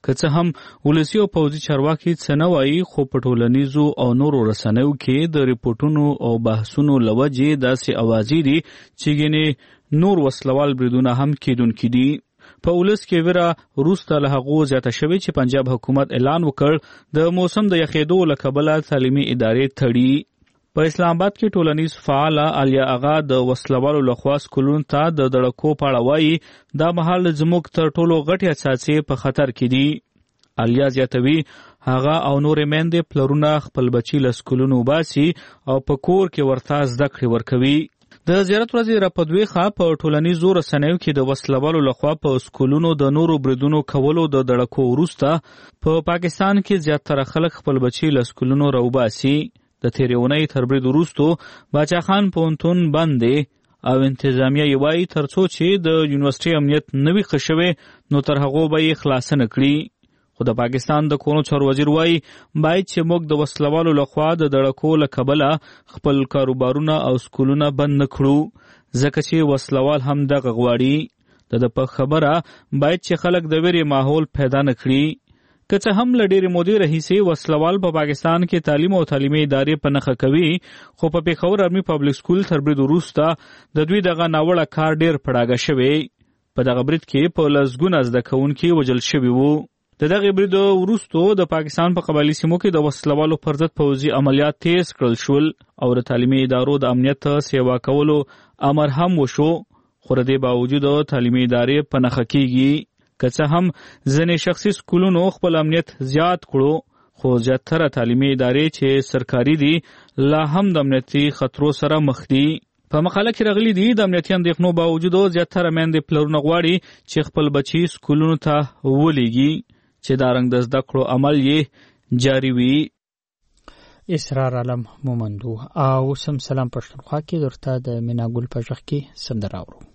که څه هم ولسی او پوځي چارواکي څه نه وایي خو په ټولنیزو او نورو رسنیو کې د ریپورټونو او بحثونو لوجې داسې اوازې دي چې ګینې نور وسلوال بریدونه هم کیدونکي دي. په ولس کې ویره وروسته له هغو زیاته شوې چې پنجاب حکومت اعلان وکړ د موسم د یخېدو له کبله تعلیمي ادارې تړي. په اسلام آباد کې ټولنیز فعاله علیا اغا د وسلوالو لخوا سکولونو ته د دړکو په اړه وایي دا مهال زموږ تر ټولو غټې اساسي په خطر کې دي. علیا زیاتوي هغه او نورې میندې پلرونه خپل بچي له سکولونو وباسي او په کور کې ورته زده کړې ورکوي. د زیارت ورځې راپدویخه په ټولنیزو رسنیو کې د وسلوالو لخوا په سکولونو د نورو بریدونو کولو د دړکو وروسته په پا پاکستان کې زیاتره خلک خپل بچي له سکولونو راوباسي. د تېرې اونۍ تر برید وروستو باچا خان پوهنتون بند دی او انتظامیه یې وایي تر څو چې د یونیورسټۍ امنیت نه وي ښه شوی نو تر هغو به یې خلاصه نه کړي. خو د پاکستان د کورونو چارو وزیر وایي باید چې موږ د وسلوالو لخوا د دړکو له کبله خپل کاروبارونه او سکولونه بند نه کړو ځکه چې وسلوال هم دغه غواړي. د ده په خبره باید چې خلک د ویرې ماحول پیدا نه کړي. که څه هم له ډېرې مودې راهیسې وسلوال په پاکستان کې تعلیم او تعلیمي ادارې په نښه کوي خو په پېښور ارمي پبلک سکول تر برید وروسته د دوی دغه ناوړه کار ډېر پړاګه شوی. په دغه برید کې په لسګونه زده کوونکي وژل شوي وو. د دغه برید وروستو د پاکستان په قبایلي سیمو کې د وسلوالو پر ضد پوځي عملیات تیز کړل شول او د تعلیمي ادارو د امنیت سیوا کولو امر هم وشو خو د دې باوجود تعلیمي ادارې په نښه کېږي. که څه هم ځینې شخصي سکولونو خپل امنیت زیات کړو خو زیاتره تعلیمي ادارې چې سرکاري دي لا هم د امنیتي خطرو سره مخ دي. په مقاله کې راغلي دي د امنیتي اندېښنو باوجود زیاتره میندې پلرونه غواړي چې خپل بچي سکولونو ته ولیږي چې دا رنګ د زده کړو عمل یې جاري وي. اسرار عالم مومندو او سم سلام پښتونخوا کې درته د میناګل په ژغ کې سندره اورو.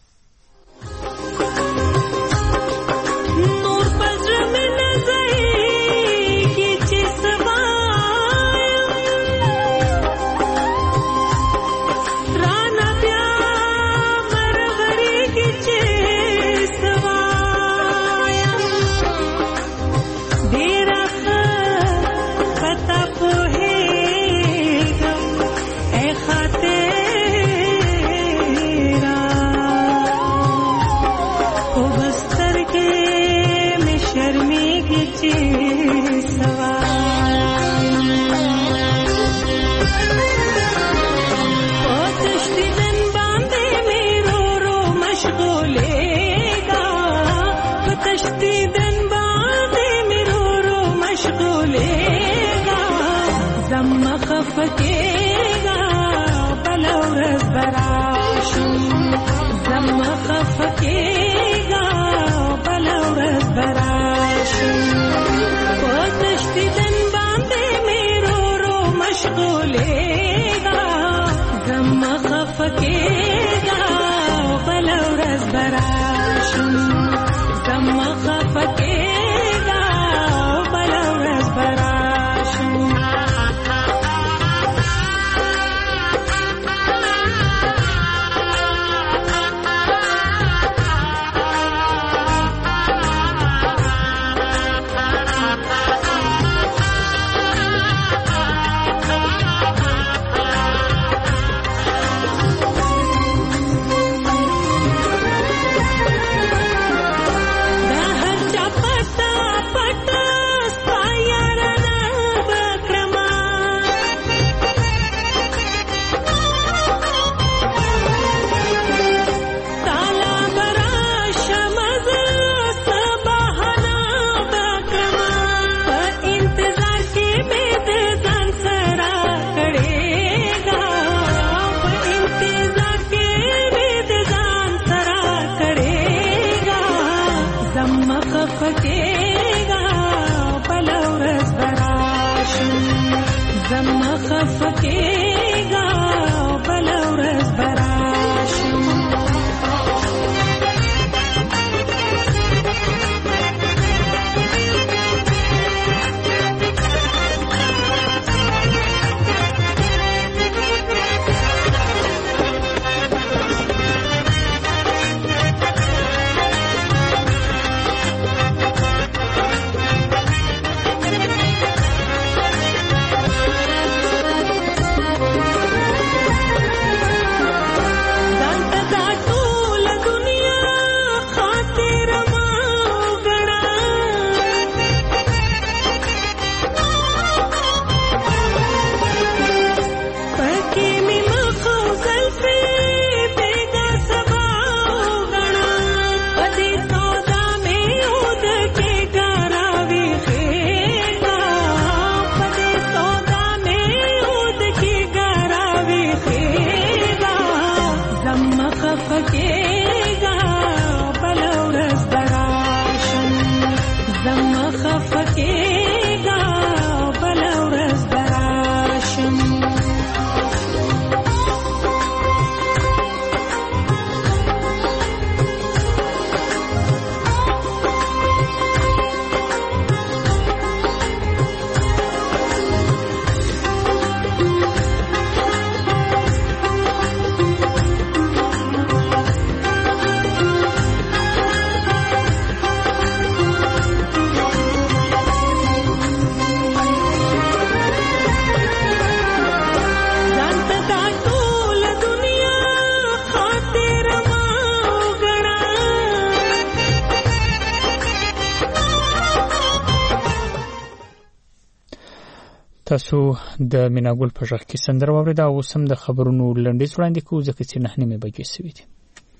فکیگا بلورز براشم زم خفکیگا بلورز براشم پوتشتی دن باندے میرو رو مشغولیگا زم خفکیگا بلورز براشم زم خفکیگا بلورز براشم. تاسو د میناګل په ژغ کې سندره واوریده او سم د خبرونو لنډیز وړاندې کوو ځکه چې نه نیمه بجې شوې دي.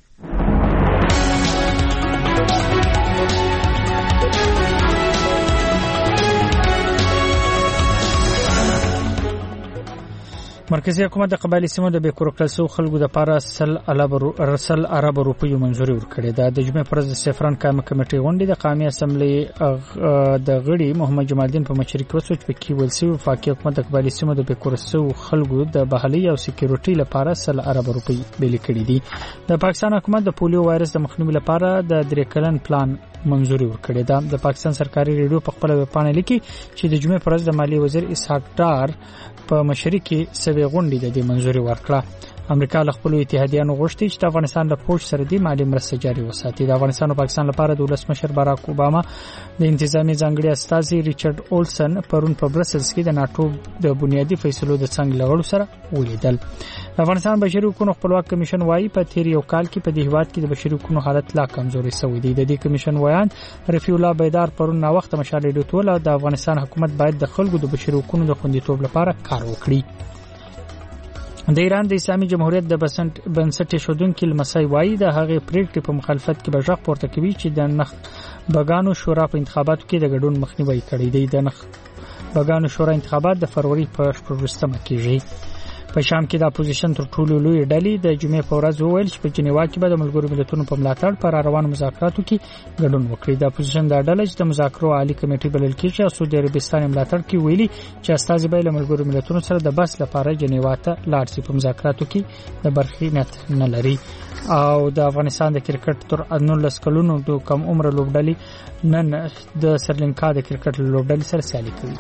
مرکزی حکومت د قبایلی سیمو د بیکورکلسو خلکو د پاره سل رسل عرب روپیو منځوري ورکړې ده. د جمعې پر ورځ د سفران قائمه کمیټې غونډې د قومي اسمبلی د غړي محمد جمال الدین په مشرۍ کې وسوچ په کې ولسی وفاقي حکومت د قبایلی سیمو د بیکورکلسو خلکو د بحالي او سکیورټي لپاره سل عرب روپی بیل کړي دي. د پاکستان حکومت د پولیو وایرس د مخنیوي لپاره د درې کلن پلان منځوري ورکړې ده. د پاکستان سرکاري ریډیو په خپل ویب پاڼه لیکي چې د جمعې پر ورځ د مالی وزیر اسحاق ډار په مشرۍ کې سوي غونډې د دې منځوري ورکړه. امریکا له خپل اتحادیانو غوښتي چې د افغانستان له پوښ سره د مالی مرسته جاري وساتي. د افغانستان او پاکستان لپاره د ولسمشر باراک اوباما د انتظامی ځانګړي استازي ریچارډ اولسن پرون په برسلز کې د ناتو د بنیادی فیصلو د څنګه لغړو سره ولیدل. د افغانستان بشري حقوقو خپلواک کمیشن وايي په تیر یو کال کې په دې هیواد کې د بشري حقوقو حالت لا کمزوري شوی دی. د دې کمیشن وایان رفیع الله بیدار پرون نا وخت مشال ریډیو ټول د افغانستان حکومت باید د خلکو د بشري حقوقو د خوندیتوب لپاره کار وکړي. د ایران د اسلامي جمهوریت د بنسټ ایښودونکي لمسی وایي د هغې پریکړې په مخالفت کې به غږ پورته کوي چې د نخ بګانو شورا په انتخاباتو کې د ګډون مخنیوي کړی دی. د نخ بګانو شورا انتخابات د فروری په شپږمه کېږي. په شام کې د اپوزیشن تر ټولو لوی ډلې د جمعې په ورځ وویل چې په جنیوا کې به د ملګرو ملتونو په ملاتړ پر روانو مذاکراتو کې ګډون وکړي. د اپوزیشن د ډلې چې د مذاکرو عالی کمیټې بلل کېږي او سعودي عربستان ملاتړ کې ویلي چې استازي به له ملګرو ملتونو سره د بس لپاره جنیوا ته لاړ شي. په مذاکراتو کې د برخې نیت نه لري. او د افغانستان د کرکټ تر نولس کلونو د کم عمر لوبډلې نن د سرلنکا د کرکټ لوبډلې سره سیالي کوي.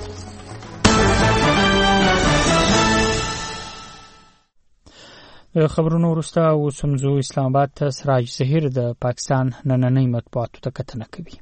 خبرونو وروسته اوس هم زه اسلام آباد ته سراج ظهیر د پاکستان نننۍ مطبوعاتو ته کتنه کوي.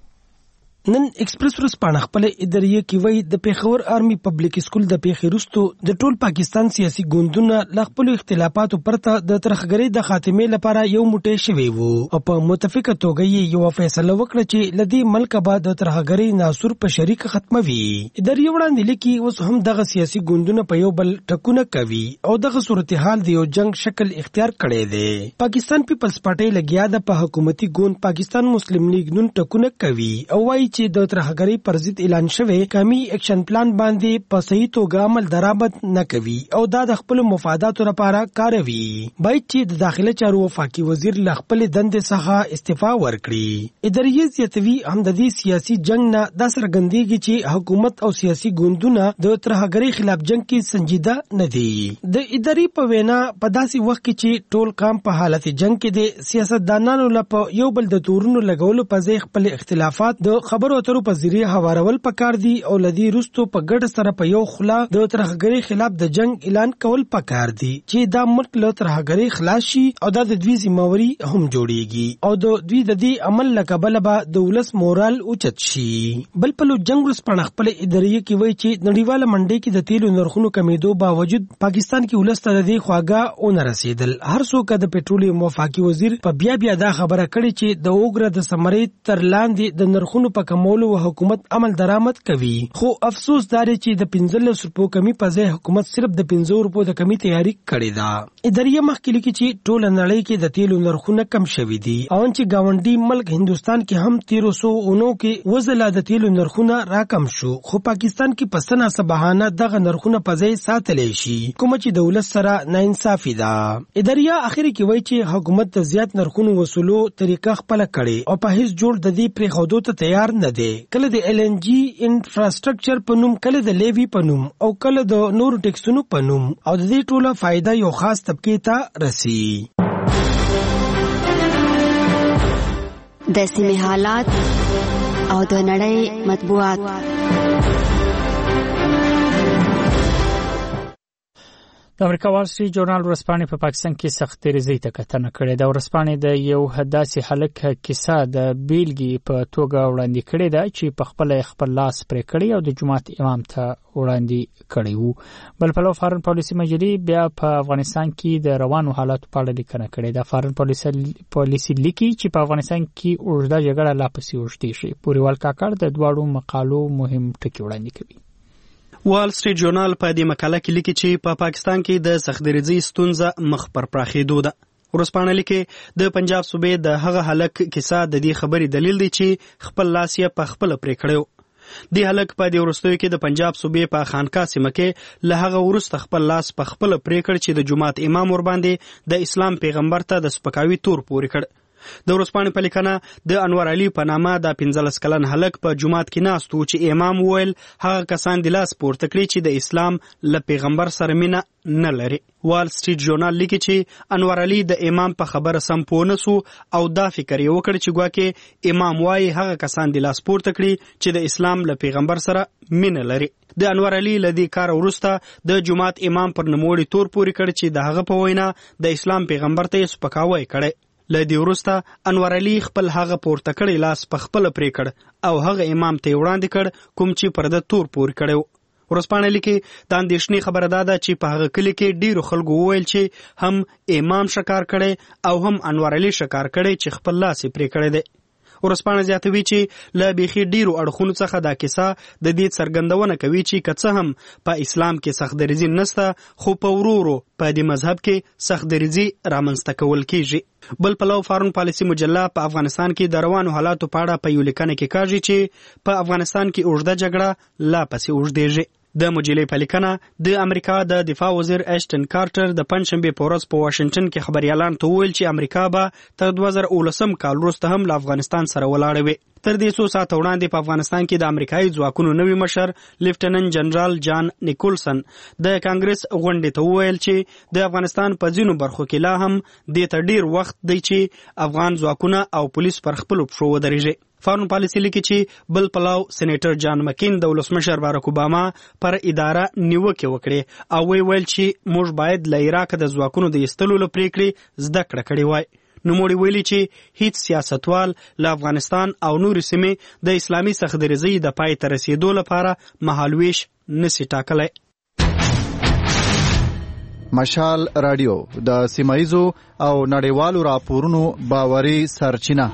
نن ایکسپریس ورځ پاڼه خپل اداریه کې وایي د پیښور آرمي پبلک سکول د پیښې وروسته د ټول پاکستان سیاسي ګوندونه له خپل اختلافاتو پرته د ترخګرۍ د خاتمې لپاره یو موټی شوي وو او په متفقه توګه یې یو فیصله وکړه چې لدی ملک به د ترخګرۍ ناسور په شریک ختموي. اداریه وړاندې لیکي اوس هم دغه سیاسي ګوندونه په یو بل ټکونه کوي او دغه صورتحال د یو جنگ شکل اختیار کړی دی. پاکستان پیپلز پارټي لګیا د په حکومتي ګوند پاکستان مسلم لیگ نن ټکونه کوي او وایي چې د ترهګرۍ پر ضد اعلان شوی قومي اکشن پلان باندې په صحیح توګه عمل درآمد نه کوي او دا د خپل مفاداتو لپاره کاروي. باید چې د داخله چارو وفاقي وزیر له خپل دندې څخه استعفا ورکړي. اداریه زیاتوي هم د دې سیاسي جنگ نه د سرګندېږي چې حکومت او سیاسي ګوندونه د ترهګرۍ خلاف جنگ کې سنجیده نه دي. د ادارې په وینا په داسې وخت کې چې ټول کام په حالت جنگ کې دي سیاستدانانو لپاره یو بل د تورونو لګولو په ځای خپل اختلافات د خبرو اترو په ذریعه هوارول پکار دي او لدی رستو په ګډ سره په یو خلا د ترهګرۍ خلاف د جنگ اعلان کول پکار دي چې دا ملک له ترهګرۍ خلاص شي او دا د دوی ذمہواری هم جوړیږي او د دوی د دې عمل لکبل به د ولس مورال اوچت شي. بل په لو جنگ ورسپړ خپل ادارې کې وایي چې نړیواله منډي کې د تیلو نرخونو کمیدو باوجود پاکستان کې ولس ته د خواګه اون رسیدل. هر څوک د پېټرولیم وفاقي وزیر په بیا بیا دا خبره کړې چې د اوګره د سمرې تر لاندې د نرخونو په کمولو حکومت عمل درآمد کوي. خو افسوس دار چې د پنځلس روپو کمی په ځای حکومت صرف د پنځه روپو د کمی تیاری کړې ده. اداریه مخکې لیکي چې ټول نړۍ کې د تیلو نرخونه کم شوي دي او چې گاونډي ملک هندستان کې هم تیرو سو اونو کې وزله د تیلو نرخونه راکم شو خو پاکستان کې پسنه سبحانه دغه نرخونه په ځای ساتلې شي کوم چې دولت سره ناانصافي ده. اداریه اخر کې وایي چې حکومت د زیات نرخونو وصولو طریقه خپل کړي او په هیڅ جوړ د دې پرې خودو ته تیار نه دي. کله د ایل ان جی انفراستراکچر په نوم کله د لیوی په نوم او کله د نور ټیکسونو په نوم او د دې ټوله فائدہ یو خاص طبقه ته رسی. د سیمې حالات او د نړۍ مطبوعات. د امریکا وال سټریټ جورنال ورځپاڼې په پاکستان کې سخت تیریزۍ ته کتنه کړې ده. ورځپاڼې د یو داسې هلک کیسه د بیلګې په توګه وړاندې کړې ده چې په خپل خپل لاس پرې کړی او د جماعت امام ته وړاندې کړی وو. بل پلو فارن پالیسي مجلې بیا په افغانستان کې د روانو حالاتو په اړه لیکنه کړې ده. فارن پالیسي پالیسي لیکي چې په افغانستان کې اوږده جګړه لا پسې اوږدې شي. پوریوال کاکړ د دواړو مقالو مهم ټکي وړاندې کوي. وال سټریټ ژورنال په دې مقاله کې لیکي چې په پا پاکستان کې د سختدریزي ستونزه مخ پر پراخېدو ده. ورسپانه لیکي د پنجاب صوبې د هغه هلک کیسه د دې خبرې دلیل دی چې خپل لاس یې په خپل پرې کړو. د هلک په دې ورستوي کې د پنجاب صوبې په خانقاه سیمه کې له هغه ورسته خپل لاس په خپل پرې کړ چې د جماعت امام ور باندې د اسلام پیغمبر ته د سپکاوي تور پورې کړ. د ورسپانې په لیکنه د انور علي په نامه د پنځلس کلن هلک په جماعت کې ناست و چې امام وویل هغه کسان د لاس پورته کړي چې د اسلام له پیغمبر سره مینه نه لري. وال سټریټ ژورنال لیکي چې انور علي د امام په خبره سم پوه نه سو او دا فکر یې وکړ چې ګواکې امام وایي هغه کسان د لاس پورته کړي چې د اسلام له پیغمبر سره مینه لري. د انور علي له دې کار وروسته د جماعت امام پر نوموړي تور پورې کړ چې د هغه په وینا د اسلام پیغمبر ته یې سپکاوی کړی. له دې وروسته انور علي خپل هغه پورته کړی لاس په خپل پرې کړ او هغه امام ته وړاندې کړ کوم چې پر د تور پورې کړو. ورسپانه لیکي د اندېښنې خبره دا ده چې په هغه کلی کې ډیرو خلکو وویل چې هم امام شکار کړي او هم انور علي شکار کړي چې خپل لاس یې پرې کړی دی. ورسپانه زیاتوي چې له بیخي ډیرو اړخونو څخه دا کیسه د دې څرګندونه کوي چې که څه هم په اسلام کې سختدریزي نشته خو په ورو ورو په دې مذهب کې سختدریزي رامنځته کول کیږي. بل پلو فارن پالیسي مجله په افغانستان کې د روانو حالاتو په اړه په یو لیکنه کې کاږي چې په افغانستان کې اوږده جګړه لا پسې اوږدېږي. د مجلې په لیکنه د امریکا د دفاع وزیر اشټن کارټر د پنځشنبې په ورځ په واشنگټن کې خبريالان ته وویل چې امریکا به تر دوه زره اوولسم کال وروسته هم له افغانستان سره ولاړه وي. تر دې څو ساعته وړاندې په افغانستان کې د امریکایي ځواکونو نوي مشر لیفټننټ جنرال جان نیکولسن د کانګرس غونډې ته وویل چې د افغانستان په ځینو برخو کې لا هم د ته ډیر وخت دی چې افغان ځواکونه او پولیس پر خپل پښو ودرېږي. فارن پالیسي لیکي چې بل پلاو سېنیټر جان مکین د ولسمشر باراک اوباما پر اداره نیوکه وکړي او وی ویل چې موږ باید له عراق د ځواکونو د ایستلو لپاره پریکړې زده کړه کړې وای. نوموړي ویلي چې هیڅ سیاستوال له افغانستان او نور سیمې د اسلامي سختدریزۍ د پای ته رسیدو لپاره مهالویش نشي ټاکلی. مشال رادیو د سیمایزو او نړیوالو راپورونو باوري سرچینه.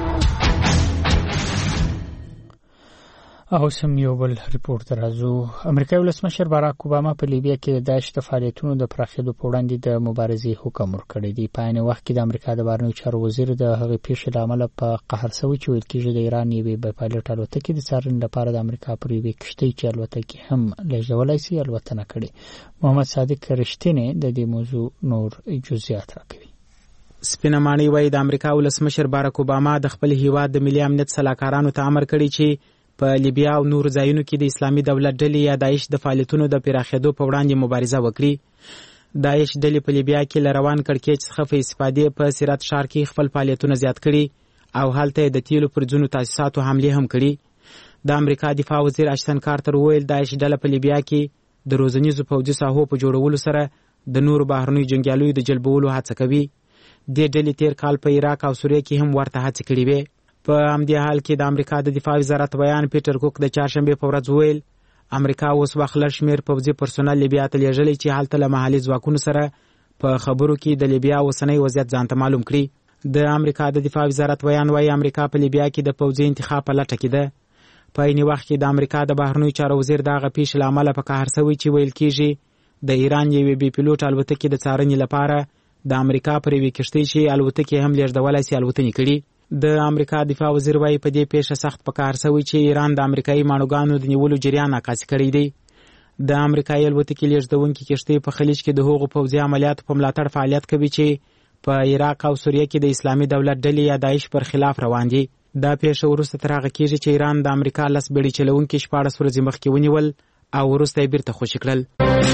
او سم یو بل ریپورت راځو. امریکایي ولسمشر باراک اوباما په لیبیا کې د داعش د فعالیتونو د پراخېدو په وړاندې د مبارزې حکم ورکړی دی. په عین وخت کې د امریکا د بهرنیو چارو وزیر د هغې پیښې له امله په قهر شوی چې ویل کېږي د ایران یوې بې پایلټ الوتکې د څارنې لپاره د امریکا پر یوې کښتۍ چې الوتکې هم لېږدولی شي الوتنه کړې. محمد صادق رښتینې د دې موضوع نور جزئیات راکوي. سپینه ماڼۍ وایي د امریکا ولسمشر باراک اوباما د خپل هیواد د ملي امنیت سلاکارانو ته امر کړی چې په لیبیا او نور ځایونو کې د اسلامي دولت ډلې یا داعش د فعالیتونو د پراخېدو په وړاندې مبارزه وکړي. داعش ډلې په لیبیا کې له روان کړکېچ څخه په استفادې په سرات ښار کې خپل فعالیتونه زیات کړي او هلته د تیلو پر ځینو تاسیساتو حملې هم کړي. د امریکا دفاع وزیر اشتن کارتر وویل داعش ډله په لیبیا کې د روزنیزو پوځي ساحو په جوړولو سره د نورو بهرنیو جنګیالیو د جلبولو هڅه کوي. دې ډلې تیر کال په عراق او سوریه کې هم ورته هڅې کړې وې. په همدې حال کې د امریکا د دفاع وزارت بیان پیټر کوک د چهارشنبې په ورځ وویل امریکا اوس وخت لږ شمېر پوځي پرسونل لیبیا ته لېږلی چې هلته له محلي ځواکونو سره په خبرو کې د لیبیا اوسنی وضعیت ځان ته معلوم کړي. د امریکا د دفاع وزارت بیان وایي امریکا په لیبیا کې د پوځي انتخاب په لټه کې ده. په عین وخت کې د امریکا د بهرنیو چارو وزیر د هغه پیښې له امله په قهر شوی چې ویل کېږي د ایران یوې بې پیلوټ الوتکې د څارنې لپاره د امریکا پر یوې کښتۍ چې الوتکې هم لېږدولی شي الوتنې کړي. د امریکا دفاع وزیر وایي په دې پیښه سخت په قهر شوی چې ایران د امریکایي ماڼوګانو د نیولو جریان عکاسي کړی دی. د امریکایي الوتکې لېږدونکې کښتۍ په خلیج کې د هغو پوځي عملیاتو په ملاتړ فعالیت کوي چې په عراق او سوریه کې د اسلامي دولت ډلې یا داعش پر خلاف روان دي. دا پیښه وروسته تر هغه کېږي چې ایران د امریکا لس بیړۍ چلوونکي شپاړس ورځې مخکې ونیول او وروسته یې بیرته خوشي کړل.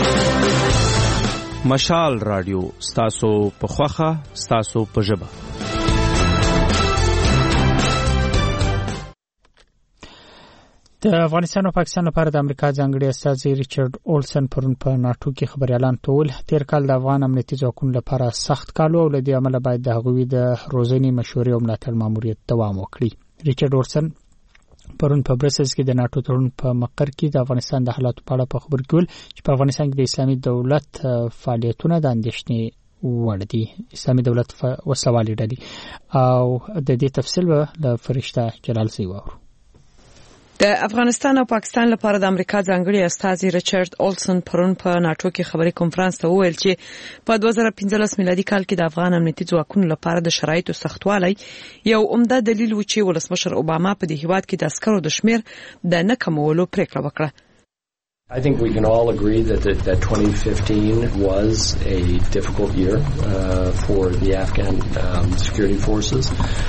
مشال رادیو ستاسو په خوښه ستاسو په ژبه. د افغانستان او پاکستان لپاره د امریکا ځانګړي استازي ریچارډ اولسن پرون په ناټو کې خبريالان ته وویل تیر کال د افغان امنیتي ځواکونو لپاره سخت کال او له دې امله باید د هغوی د روزنې مشورې او ملاتړ ماموریت دوام وکړي. ریچارډ اولسن پرون په برسلز کې د ناټو تړون په مقر کې د افغانستان د حالاتو په اړه په خبر کې ویل چې په افغانستان کې د اسلامي دولت فعالیتونه د اندېښنې وړ دي. اسلامي دولت وسلوالې ډلې او د دې تفصیل به له فرشته جلال سي واورو. د افغانستان او پاکستان لپاره د امریکا ځانګړي استازي ریچارډ اولسن پرون په ناتو کې خبري کنفرانس ته وویل چې په دوه زره پنځلس میلادي کال کې د افغان امنیتي ځواکونو لپاره د شرایطو سختوالی یو عمده دلیل و چې ولسمشر اوباما په دې هیواد کې د عسکرو د شمیر د نه کمولو پریکړه وکړه. I think we can all agree that, that, that twenty fifteen was a difficult year uh, for the Afghan um, security forces.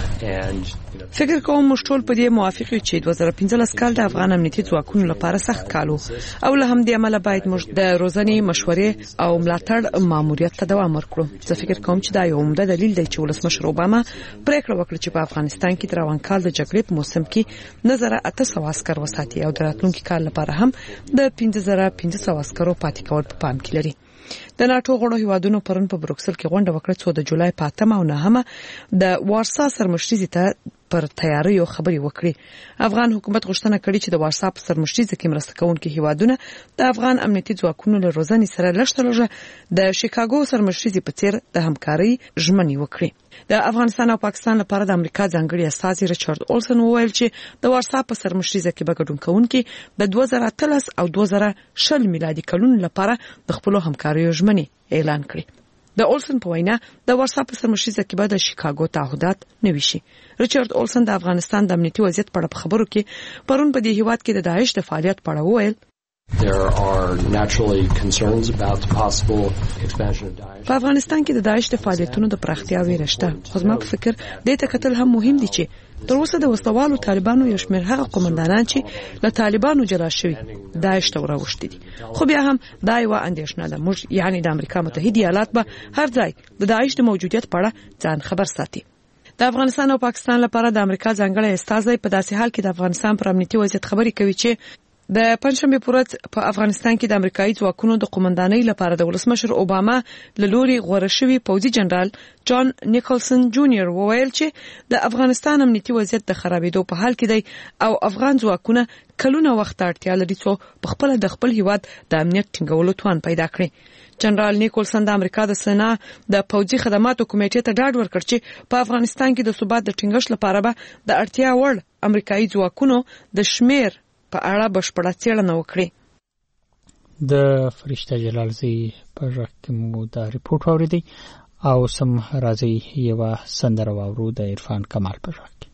And فکر کوم موږ ټول په دې موافق یو چې دوه زره پنځلس کال د افغان امنیتي ځواکونو لپاره سخت کال و او له همدې امله باید موږ د روزنې مشورې او ملاتړ ماموریت ته دوام ورکړو. زه فکر کوم چې دا یو عمده دلیل دی چې ولسمشر اوباما پریکړه وکړه چې په افغانستان کې د روان کال د جګړې په موسم کې نه زره اته سوه عسکر وساتي او د راتلونکي کال لپاره هم د پنځه زره پنځه سوه عسکرو پاتې کول په پام کې لري. د ناتو غړو هیوادونو پرون په بروکسل کې غونډه وکړه چې د جولای په اتمه او نهمه د وارسا سرمشري ته پر تیاری او خبري وکړي. افغان حکومت غوښتنه کړې چې د وارسا په سرمشري کې مرسته کوونکي هیوادونه د افغان امنیتي ځواکونو له روزنې سره لږ لږه د شیکاګو سرمشري په څیر د همکاري ژمنې وکړي. د افغانستان او پاکستان لپاره د امریکا ځانګړي استازي ریچارډ اولسن وویل چې د وارسا په سرمشري کې به ګډون کوونکي د دوه زره اتلس او دوه زره شل میلادي کلونو لپاره د خپل همکاریو ژمنې اعلان کړي. د اولسن په وینا د وارسا په سرمشري کې به د شیکاګو تعهدات نوي شي. ریچارډ اولسن د افغانستان د امنیتي وضعیت په اړه خبرو کې پرون په دې هیواد کې د داعش د فعالیت په اړه وویل. There are naturally concerns about the possible expansion of Daesh. په افغانستان کې د داعش د فعالیتونو د پراختیا ویره شته. خو زما په فکر دې ته کتل هم مهم دي چې تر اوسه د وسلوالو طالبانو یو شمېر هغه قومندانان چې له طالبانو جلا شوي داعش ته وراوښتي دي. خو بیا هم دا یوه اندېښنه ده. موږ یعنې د امریکا متحده ایالات به هر ځای د داعش د موجودیت په اړه ځان خبر ساتي. د افغانستان او پاکستان لپاره د امریکا ځانګړی استازی په داسې حال کې د افغانستان پر امنیتي وضعیت خبرې کوي چې د پنځشنبه په ورځ په افغانستان کې د امریکایي ځواکونو د قومندانۍ لپاره د ولسمشر اوباما له لوري غوړه شوی پوځي جنرال جان نیکلسن جونیور وویل چې د افغانستان امنیتي وضعیت د خرابېدو په حال کې دی او افغان ځواکونه کلونه وخت اړتیا لري چې په خپل د خپل هیواد د امنیت ټینګولو توان پیدا کړي. جنرال نیکلسن د امریکا د سنا د پوځي خدماتو کمیټې ته ډاډ ورکړ چې په افغانستان کې د ثبات د ټینګښت لپاره به د اړتیا وړ امریکایي ځواکونو د شمیر په اړه بشپړه څېړنه وکړي. د فرشته جلالزی په ژغ کې مو دا ریپورت واوریدی او سم راځي یوه سندره واورو د عرفان کمال په ژغ کې.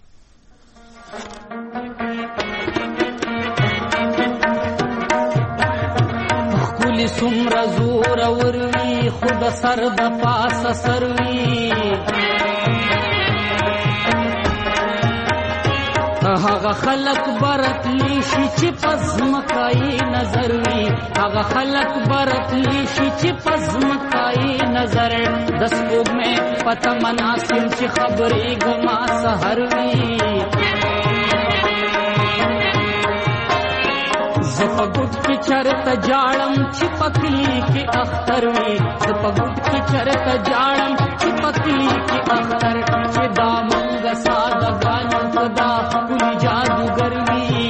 ښکلي څومره زورور وي خو د سر د پاسه سر وي هغه خلق برتلی شي چې پزمکای نظر وي هغه خلق برتلی شي چې پزمکای نظر د سپوږمۍ پته مناسم چې خبرې ګما سحر وي زپا ګټ کې چرته جاړم چې پکلی کې اختر وي زپا ګټ کې چرته جاړم چې پکلی کې اختر چې دا مونږ ساده ګانو خدا ښکلي جادوګر وي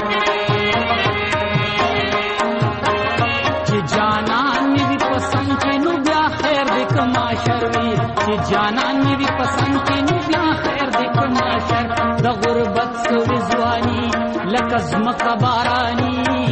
چې جانان مې وي پسند کې نو بیا خیر دې که معاشر وي چې جانان مې وي پسند کې نو بیا خیر دې که معاشر د غربت سوې ځواني لکه ځمکه باراني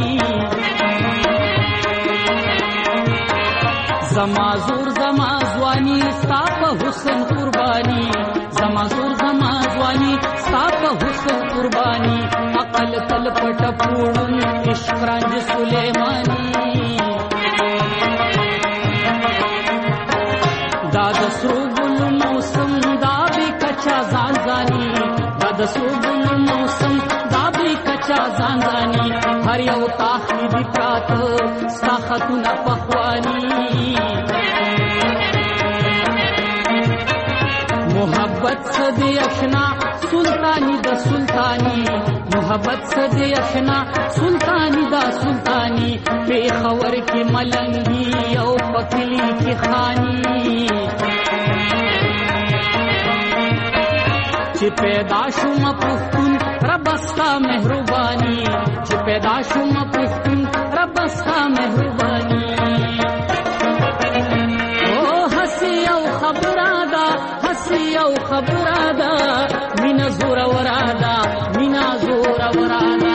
زما زور زما ځواني ستا په حسن قرباني زما زور زما ځواني ستا په حسن قرباني عقل تل پټ پوړون عشق رنج سلیماني دا د سرو ګل موسم دا به کچا ځان ځاني دا د سرو ګل موسم دا به کچا ځان ځاني هر یو تاخی دی پراته ستا خطونه پخواني محبت صدی اشنا سلطانی دا سلطانی محبت صدی اشنا سلطانی دا سلطانی پیخور کی ملنگی او پکلی کی خانی چی پیدا شوم پختون ربستا مہربانی چی پیدا شوم پختون ربستا مہربانی او حسی او خبرادا یو خبره ده مینا زوره وراده مینا زوره وراده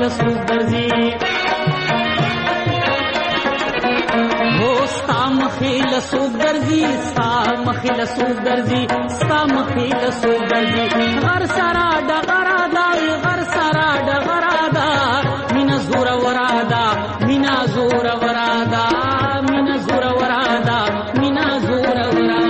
لسوق درځي هو ستا مخې لسوق درځي ستا مخې لسوق درځي ستا مخې لسوق درځي غر سره ډغره دا غر سره ډغره دا مینا زور ورادا مینا زور ورادا مینا زور ورادا مینا زور ورادا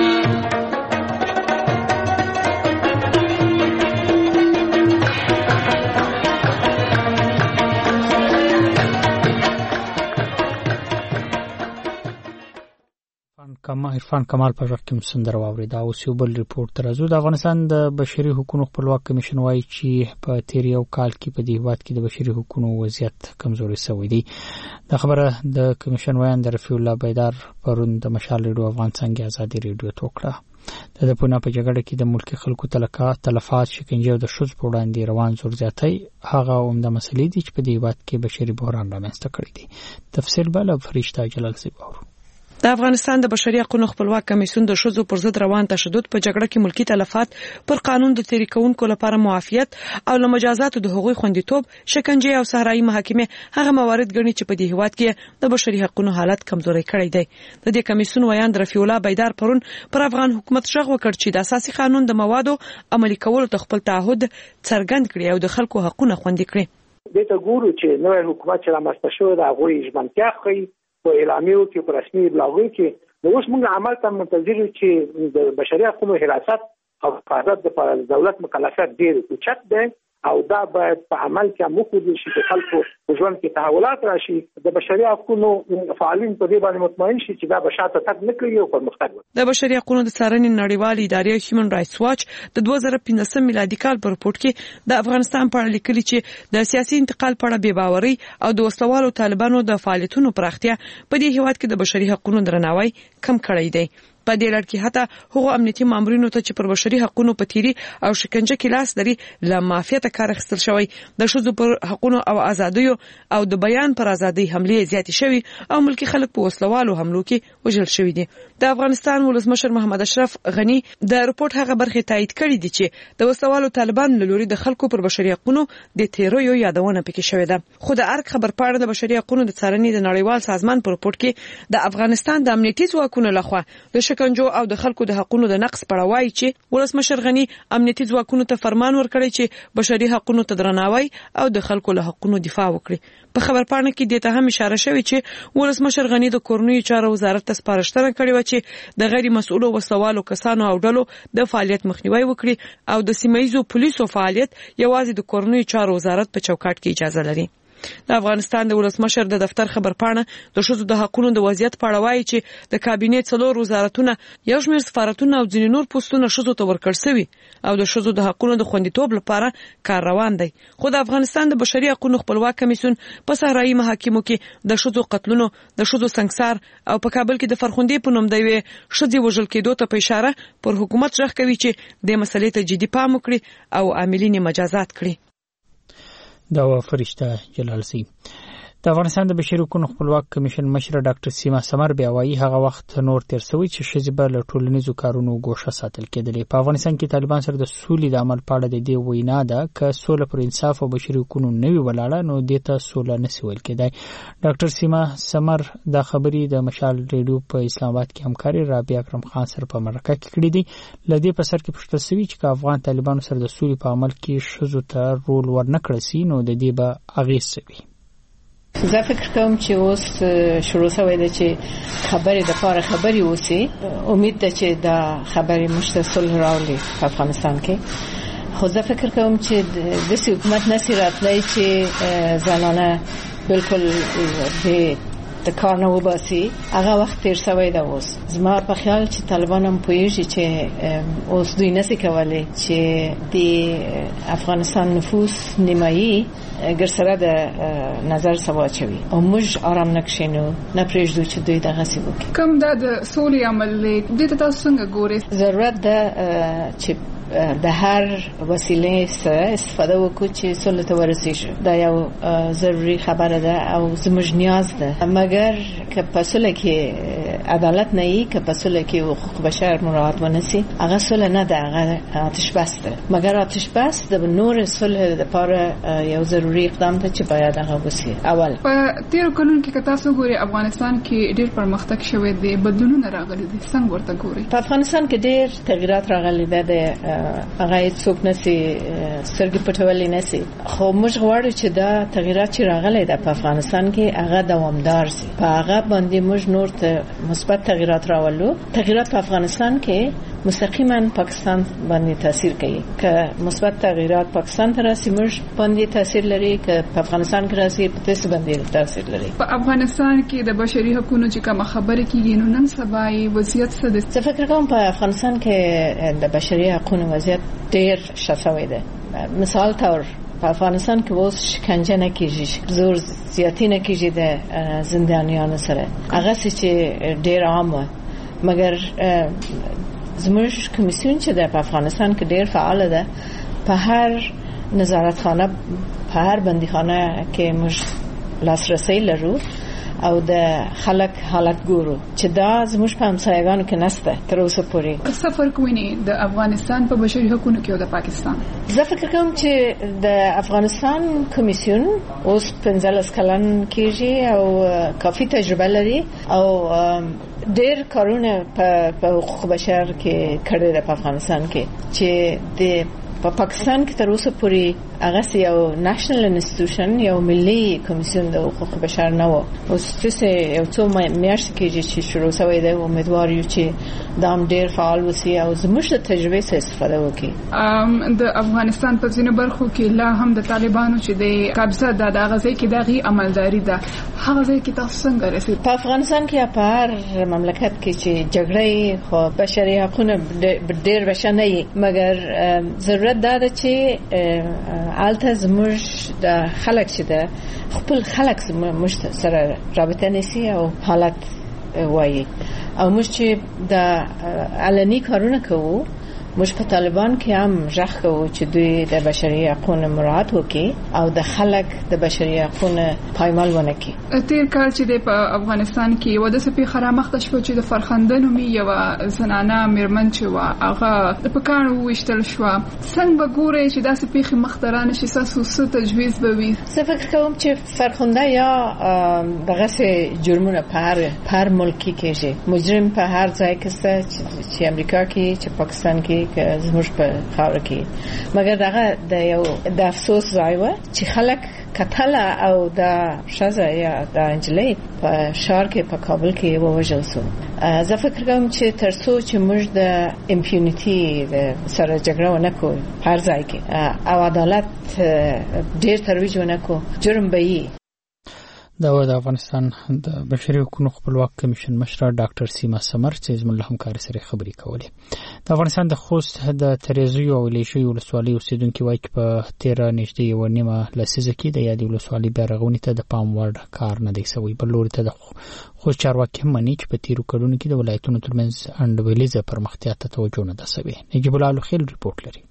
کما عرفان کمال په ژغ کې مسندر واوري دا اوس یو بل ریپورت ترازو د افغانستان د بشري حقوقو خپلواک کمیشن وايي چې په تیر یو کال کې په دې هیواد کې د بشري حقوقو وضعیت کمزوري شوی دی دا خبره د کمیشن وایي د رفیع الله بیدار پرون د مشال ریډیو افغانستان کې ازادي ریډیو توکړه د پونه په جګړه کې د ملکی خلکو تلکات تلفات شکنجه او د شوز په وړاندې روان زور زیاتای هغه عمده مسلې دي چې په دې هیواد کې بشري بحران رامنځته کړی دی تفصیل بل فرشته جلال سیباور د افغانستان د بشري حقوقو خپلواک کمیسیون د شوزو پر ضد روان تشدد په جګړه کې ملکی تلفات پر قانون د تیری کوونکو لپاره معافیت او له مجازاتو د حقوقي خوندیتوب شکنجه او صحرایي محاکمه هغه موارد ګڼي چې په دې هیواد کې د بشري حقوقو حالت کمزوري کړی دی د دې کمیسیون ویاند رفیع الله بیدار پرون پر افغان حکومت شغ وکړ چې د اساسي قانون د موادو عملي کولو ته خپل تعهد څرګند کړي او د خلکو حقوقونه خوندي کړي د ته ګورو چې نوې حکومت چې رامنځته شوې ده هغه ژمنتیا کوي په اعلامیو کې په رسمي بلاغونو کې نو اوس موږ عمل ته منتظر یو چې د بشري حقوقو حراست او حفاظت د دولت مکلفیت ډېر اوچت دی او دا باید په عمل کې موږ شي چې خلکو په ژوند کې تحولات راشي د بشري حقوقو فعالین په دې باندې مطمئن شي چې دا بشاته تک نه کوي او پرمختګ وکړي د بشري حقوقو د څارنې نړیوالې ادارې هیومن رائټس واچ د دوه زره پنځه میلادي کال په رپورت کې د افغانستان په اړه لیکلي چې د سیاسي انتقال په اړه بې باوري او د وسلوالو طالبانو د فعالیتونو پراختیا په دې هیواد کې د بشري حقوقو درناوی کم کړی دی په دې لړ کې حتی هغو امنیتي مامورینو ته چې پر بشري حقوقو په تیری او شکنجه کې لاس لري له معافیت کار اخیستل شوی د شذو پر حقوقو او ازادیو او د بیان پر ازادي حمله زیاتې شوی او ملکی خلک په وسلوالو حملو کې وژل شوی دي د افغانستان ولسمشر محمد اشرف غنی د رپورت هغه برخه تایید کړې دي چې د وسلوالو طالبان له لوري د خلکو پر بشري حقوقو د تیرویو یادونه پکې شوې ده خو د ارګ خبر پاڼه د بشري حقوقو د څارنې د نړیوال سازمان په رپورت کې د افغانستان د امنیتي ځواکونو لخوا د شکنجو او د خلکو د حقوقو د نقص په اړه وایي چې ولسمشر غنی امنیتي ځواکونو ته فرمان ورکړی چې بشري حقوقو ته درناوی او د خلکو له حقوقو دفاع وکړي په خبر پاڼه کې د ته هم اشاره شوې چې ولسمشر غنی د کورنیو چارو وزارت ته سپارښتنه کړې و چې د غیر مسؤلو وسوالو کسانو او ډلو د فعالیت مخنیوي وکړي او د سیمایي پولیسو فعالیت یوازې د کورنیو چارو وزارت په چوکاټ کې اجازه لري د افغانستان د ولسمشر د دفتر خبرپاڼه د شذو د حقوقو د وضعیت په اړه وایي چې د کابینې څلور وزارتونه یو شمېر سفارتونه او ځینې نور پوسټونه شذو ته ورکړل شوي او د شذو د حقوقو د خوندیتوب لپاره کار روان دی خو د افغانستان د بشري حقوقو خپلواک کمیسیون په صحرایي محاکمو کې د شذو قتلونو د شذو سنگسار او په کابل کې د فرخوندې په نوم د یوې ښځې وژل کېدو ته په اشاره پر حکومت ژغ کوي چې د مسلې ته جدي پام وکړي او عاملین مجازات کړي دا و فرشته جلال سی د افغانستان د بشري حقوقو خپلواک کمیشن مشر ډاکټر سیما سمر بیا وایي هغه وخت نور تیر شوی چې ښځې به له ټولنیزو کارونو ګوښه ساتل کېدلې په افغانستان کې طالبان سره د سولې د عمل په اړه د دې وینا ده که سوله پر انصاف او بشري حقوقو نه وي ولاړه نو دې ته سوله نه سوال کېدای ډاکټر سیما سمر دا خبرې د مشال ریډیو په اسلام آباد کې همکاري رابعه اکرم خان سره په مرکه کې کړې دي لدې په سر کې پوښتنه شوې چې افغان طالبانو سره د سولې په عمل کې ښځو ته رول ورنکړل شي نو د دې به اغېز وي زه فکر کوم چې اوس شروع شوی دی چې خبرې د پاره خبرې وسی امید ده چې دا خبرې مشته صلح راولي په افغانستان کې خو زه فکر کوم چې د حکومت نسی راتلای چې زنانه بالکل به د کار نه وباسي هغه وخت تیر شوی دا اوس زما په خیال چې طالبان هم پوهیږي چې اوس دوی نسی کولی چې د افغانستان نفوس نیمایي ګر سره د نظر سوا چوي او موږ آرام نکښینو نه پرېږدو چې دوی دغه سی وکړي کوم دا د سولې عمل دی د تاسو څنګه ګورئ ضرورت ده چې د هر وسیلې سره استفاده وکړو چې سولې ته ورسیږو دا یو ضروري خبره ده او زموږ نیاز ده مګر که په سولې کې عدالت نه ای که په صلح کې حقوق بشر مراعات ونسی هغه صلح نه ده، هغه آتش بس ده. مګر آتش بس د نور صلح لپاره یو ضروری اقدام ده چې باید هغه وسی. اول په تیر کلونو کې که تاسو ګوري افغانستان کې ډېر پرمختګ شوی دی، بدلونونه راغلي دي، څنګه ورته ګوري؟ په افغانستان کې ډېر تغیرات راغلي دي، د هغه څوک نسی سترګې پټولې نسی، خو موږ غواړو چې دا تغیرات چې راغلي دي په افغانستان کې هغه دوامدار شي. په هغه باندې موږ نور ته مثبت تغیرات راولو. تغیرات په افغانستان کې مستقیما پاکستان باندې تاثیر کوي. که مثبت تغیرات پاکستان ته راسي موږ باندې تاثیر لري، که په افغانستان کې راسي په تاسو باندې تاثیر لري. په افغانستان کې د بشري حقوقو چې کوم خبره کیږي نو نن سبا یې وضعیت څه دی؟ زه فکر کوم په افغانستان کې د بشري حقوقو وضعیت ډېر شفاوی دی. مثال طور په افغانستان کې اوس شکنجه نه کیږي، زور زیاتی نه کیږي د زندانیانو سره، هغه چې ډېر عام و. مګر زموږ کمیسیون چې د افغانستان کې ډېر فعال ده، په هر نظارتخانه په هر بندیخانه کې موږ لاسرسی لرو او د خلک حالت ګورو چې دا زموږ په همسایگانو کې نشته تر اوسه پورې. څه فرق ویني د افغانستان په بشري حقوقو کې او د پاکستان؟ زه فکر کوم چې د افغانستان کمیسیون اوس پنځلس کلن کېږي او کافي تجربه لري او ډېر کارونه په حقوق بشر کې کړي دي په افغانستان کې چې د په پاکستان کې تر اوسه پورې هغه یو نېشنل انسټیټیوشن یو ملي کمیسیون د حقوق بشر نه و. اوس چې یو څو میاشتې کېږي چې شروع شوی دی، امیدوار یو چې دا هم ډېر فعال وسی او زموږ د تجربې څخه استفاده وکړي. د افغانستان په ځینو برخو کې لا هم د طالبانو چې د قبضه د دغه ځای کې دغه عملداري ده، هغه ځای کې تاسو څنګه رسید؟ په افغانستان کې په هر مملکت کې چې جګړې خو بشري حقوقونه ډېر بشر نه وي، مګر ضرورت دا ده چې آلته زموږ د خلک چې د خپل خلک زموږ سره رابطه نیسي او حالت وایي او موږ چې د علني کارونه کوو. موږ په طالبان کې هم ژغ کوو چې دوی د بشري حقوقو مراعات وکړي او د خلک د بشري حقوقو پایمال ونه کړي. تیر کال چې د افغانستان کې و د سپي خرامخته شو چې د فرخندنو می یو زنانه میرمن چې و هغه په کار وشتل شو، څنګه به ګوري چې دا سپي مخترانه شي تاسو څه تجویز به وي؟ زه فکر کوم چې فرخنده یا دغه سه جرمونه په هر هر ملک کې کېږي. مجرم په هر ځای کې چې امریکا کې چې پاکستان کې که زموږ په خاور کې، مګر دغه د یو د افسوس ځای و چې خلک کتل او د شزه یا د انجلۍ په شهر کې په کابل کې ووژل شو. زه فکر کوم چې ترڅو چې موږ د امپیونټي سره جګړه ونه کوو هر ځای کې او عدالت ډېر ترویج ونه کوو، جرم به وي. دا و د افغانستان د بشري حقوقو خپلواک کمیشن مشره ډاکټر سیما سمر چې زموږ له همکار سره خبرې کولې. د افغانستان د خوست د تریزیو او لیشي ولسوالۍ اوسیدونکو وایي چې په تیره نږدې یو نیمه لسیزه کې د یادې ولسوالۍ بیا رغونې ته د پام وړ کار نه دی سوی. بل لوري ته د خوست چارواکي هم مني چې په تیرو کلونو کې د ولایتونو ترمنځ انډولیزه پرمختیا ته توجه نه ده سوی. نجیب الله خیل ریپورت لري.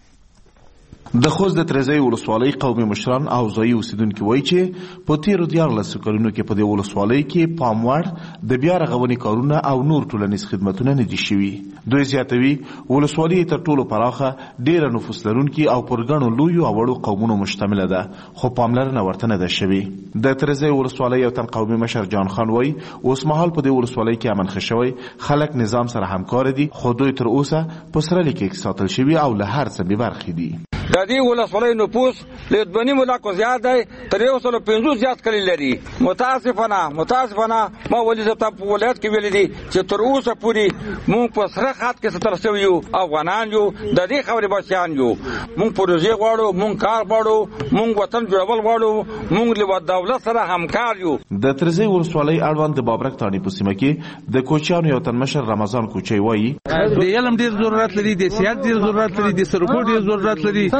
د خوست د تریزی ولسوالۍ قومي مشران او ځایي اوسیدونکي وایي چې په تیرو دیارلسو کلونو کې په دې ولسوالۍ کې پام وړ د بیا رغونې کارونه او نور ټولنیز خدمتونه نه دي شوي. دوی زیاتوي ولسوالۍ تر ټولو پراخه ډیره نفوس لرونکي او پر ګڼو لویو او وړو قومونو مشتمله ده، خو پاملرنه ورته نه ده شوې. د تریزی ولسوالۍ یو تن قومي مشر جان خان وایي اوس مهال په دې ولسوالۍ کې امن ښه شوی، خلک نظام سره همکار دي، خو دوی تر اوسه په سرلي کې ساتل شوي او له هر څه بې برخې دي. د دې ولسوالۍ نفوس له دوه نیم لکو زیات دی، تر یو سل پنځوس زیات کلی لري. متاسفانه متاسفانه ما ولې زه په ولایت کې ویل دي چې تر اوسه پورې مونږ په سره خط کې ستر شوي یو، افغانان یو، د دې خبرې بچیان یو. مونږ پروژې غواړو، مونږ کار غواړو، مونږ وطن جوړول غواړو، مونږ له دولت سره همکار یو. د ترزی ولسوالۍ اړوند د بابرک تانی په سیمه کې د کوچیانو یو تن مشر رمضان کوچی وایي د علم ډیر ضرورت لري، د سیاست ډیر ضرورت لري، د سرکو ډیر ضرورت لري،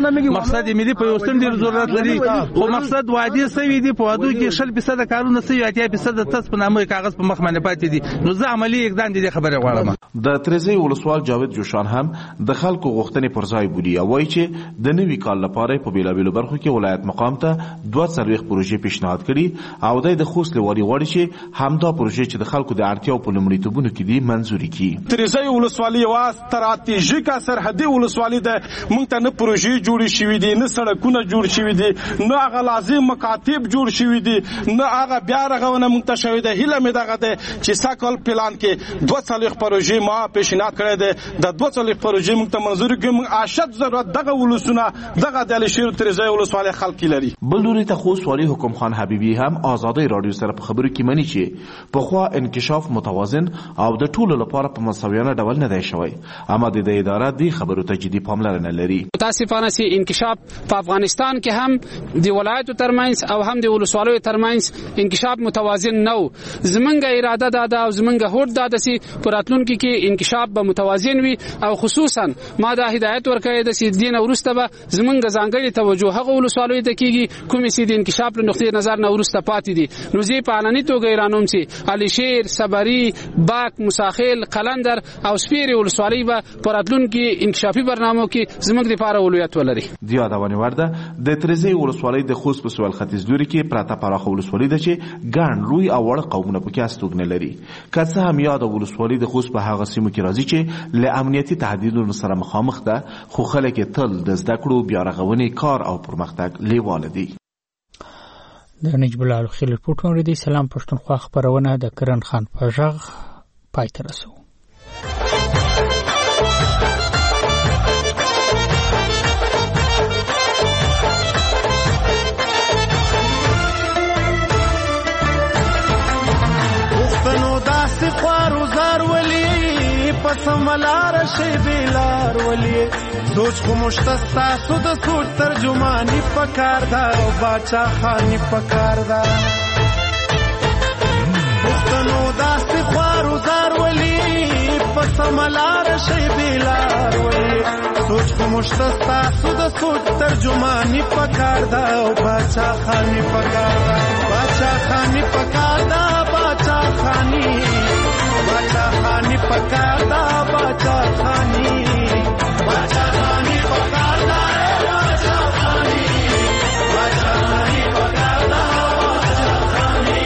مقصد ملي په یوستم ډیر ضرورت لري خو مقصد وادي سوي دي په وادو کې شل فیصد کارونه سوي اتیا فیصد تاسو په نامه کاغذ په مخ باندې پاتې دي نو زه عملی اقدام دي خبره غواړم. د ترزی ولسوال جاوید جوشان هم د خلکو غوښتنې پر ځای بولی او وایي چې د نوي کال لپاره په بیلابیلو برخو کې ولایت مقام ته دوه څلوېښت پروژې پیشنهاد کړي او د خوست لوالي غواړي چې همدا پروژې چې د خلکو د اړتیاو په لومړیتوبونو کې دي منځوري کړي. ترزی ولسوالي یوه ستراتیژیکه سرحدي ولسوالي ده موږ ته نه پروژې جوړې شوي دي نه سړکونه جوړ شوي دي نه هغه لازم مکاتب جوړ شوي دي نه هغه بیا رغونه موږ ته شوې ده. هیله مې دغه ده چې ساکل پلان کې دوه څلوېښت پروژې ما پیشنهاد کړی دی د دوه څلوېښت پروژې موږ ته منظوري کړي. موږ اشد ضرورت دغه ولسونه دغه د الشیر ترزی ولسوالي خلک لري. بل لوري ته خوست والي حکم خان حبیبي هم آزادۍ رادیو سره په خبرو کې مني چې پخوا انکشاف متوازن او د ټولو لپاره په مساویانه ډول نه دی شوی اما د دې اداره دې خبرو ته جدي پاملرنه لري. متاسفانه سي انکشاف په افغانستان کې هم د ولایتو ترمنځ او هم د ولسوالیو ترمنځ انکشاف متوازن نه و. زمونږ اراده دا ده او زمونږ هوډ دا ده چې په راتلونکي کې انکشاف به متوازن وي او خصوصا ما دا هدایت ورکړی ده چې دین وروسته به زمونږ ځانګړي توجه هغه ولسوالیو ته کیږي کومې چې د انکشاف له نقطې نظر نه وروسته پاتې دي. نو زه په علني توګه اعلانوم چې الشیر صبري باک مساخیل قلندر او سپیري ولسوالۍ به په راتلونکي انکشافي برنامو کې زموږ لپاره اولویت ولري. د یادونه ورده د ترزی ولسوالۍ د خوست په سویل ختیځ لوري کې پراته پراخه ولسوالۍ ده چې ګڼ لوی او وړ قومونه پکې استوګنه لري. که څه هم یاد ولسوالۍ د خوست په هغه سیمو کې راځي چې له امنیتي تهدیدونو سره مخامخ ده خو خلک تل د زده کړو بیا رغونې کار او پرمختګ لیواله دي. د نجیب الله الخیل رپورټ اوریدي. سلام پښتونخوا خبرونه د کرن خان په ژغ پای ته رسو. خوارو زار ولی پسملار شی بیلار ولی سوچ خو مشتستا سو د سوچ ترجمانی پکار دا او باچا خانی پکار دا پختنو داست خوارو زار ولی پسملار شی بیلار ولی سوچ خو مشتستا سو د سوچ ترجمانی پکار دا او باچا خانی پکار دا باچا خانی پکار دا باچا خانی باچا خانی پکاردا باچا خانی باچا خانی پکاردا باچا خانی باچا خانی پکاردا باچا خانی.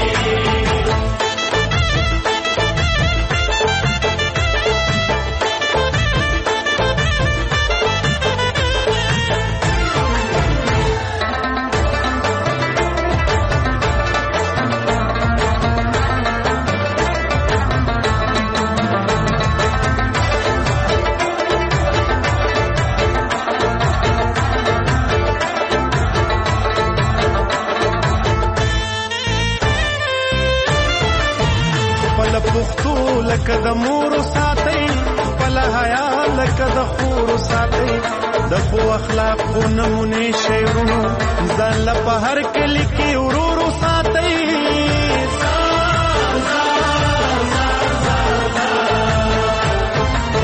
لکه د مور ساتي پله حیا لکه د خور ساتي د خو اخلاق خو نمونه شیرونو ځان له په هر کلی کې ورورو ساتي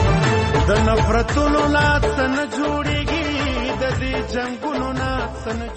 د نفرتونو لا څنګه جوړيږي د دې جنگونو نه څنګه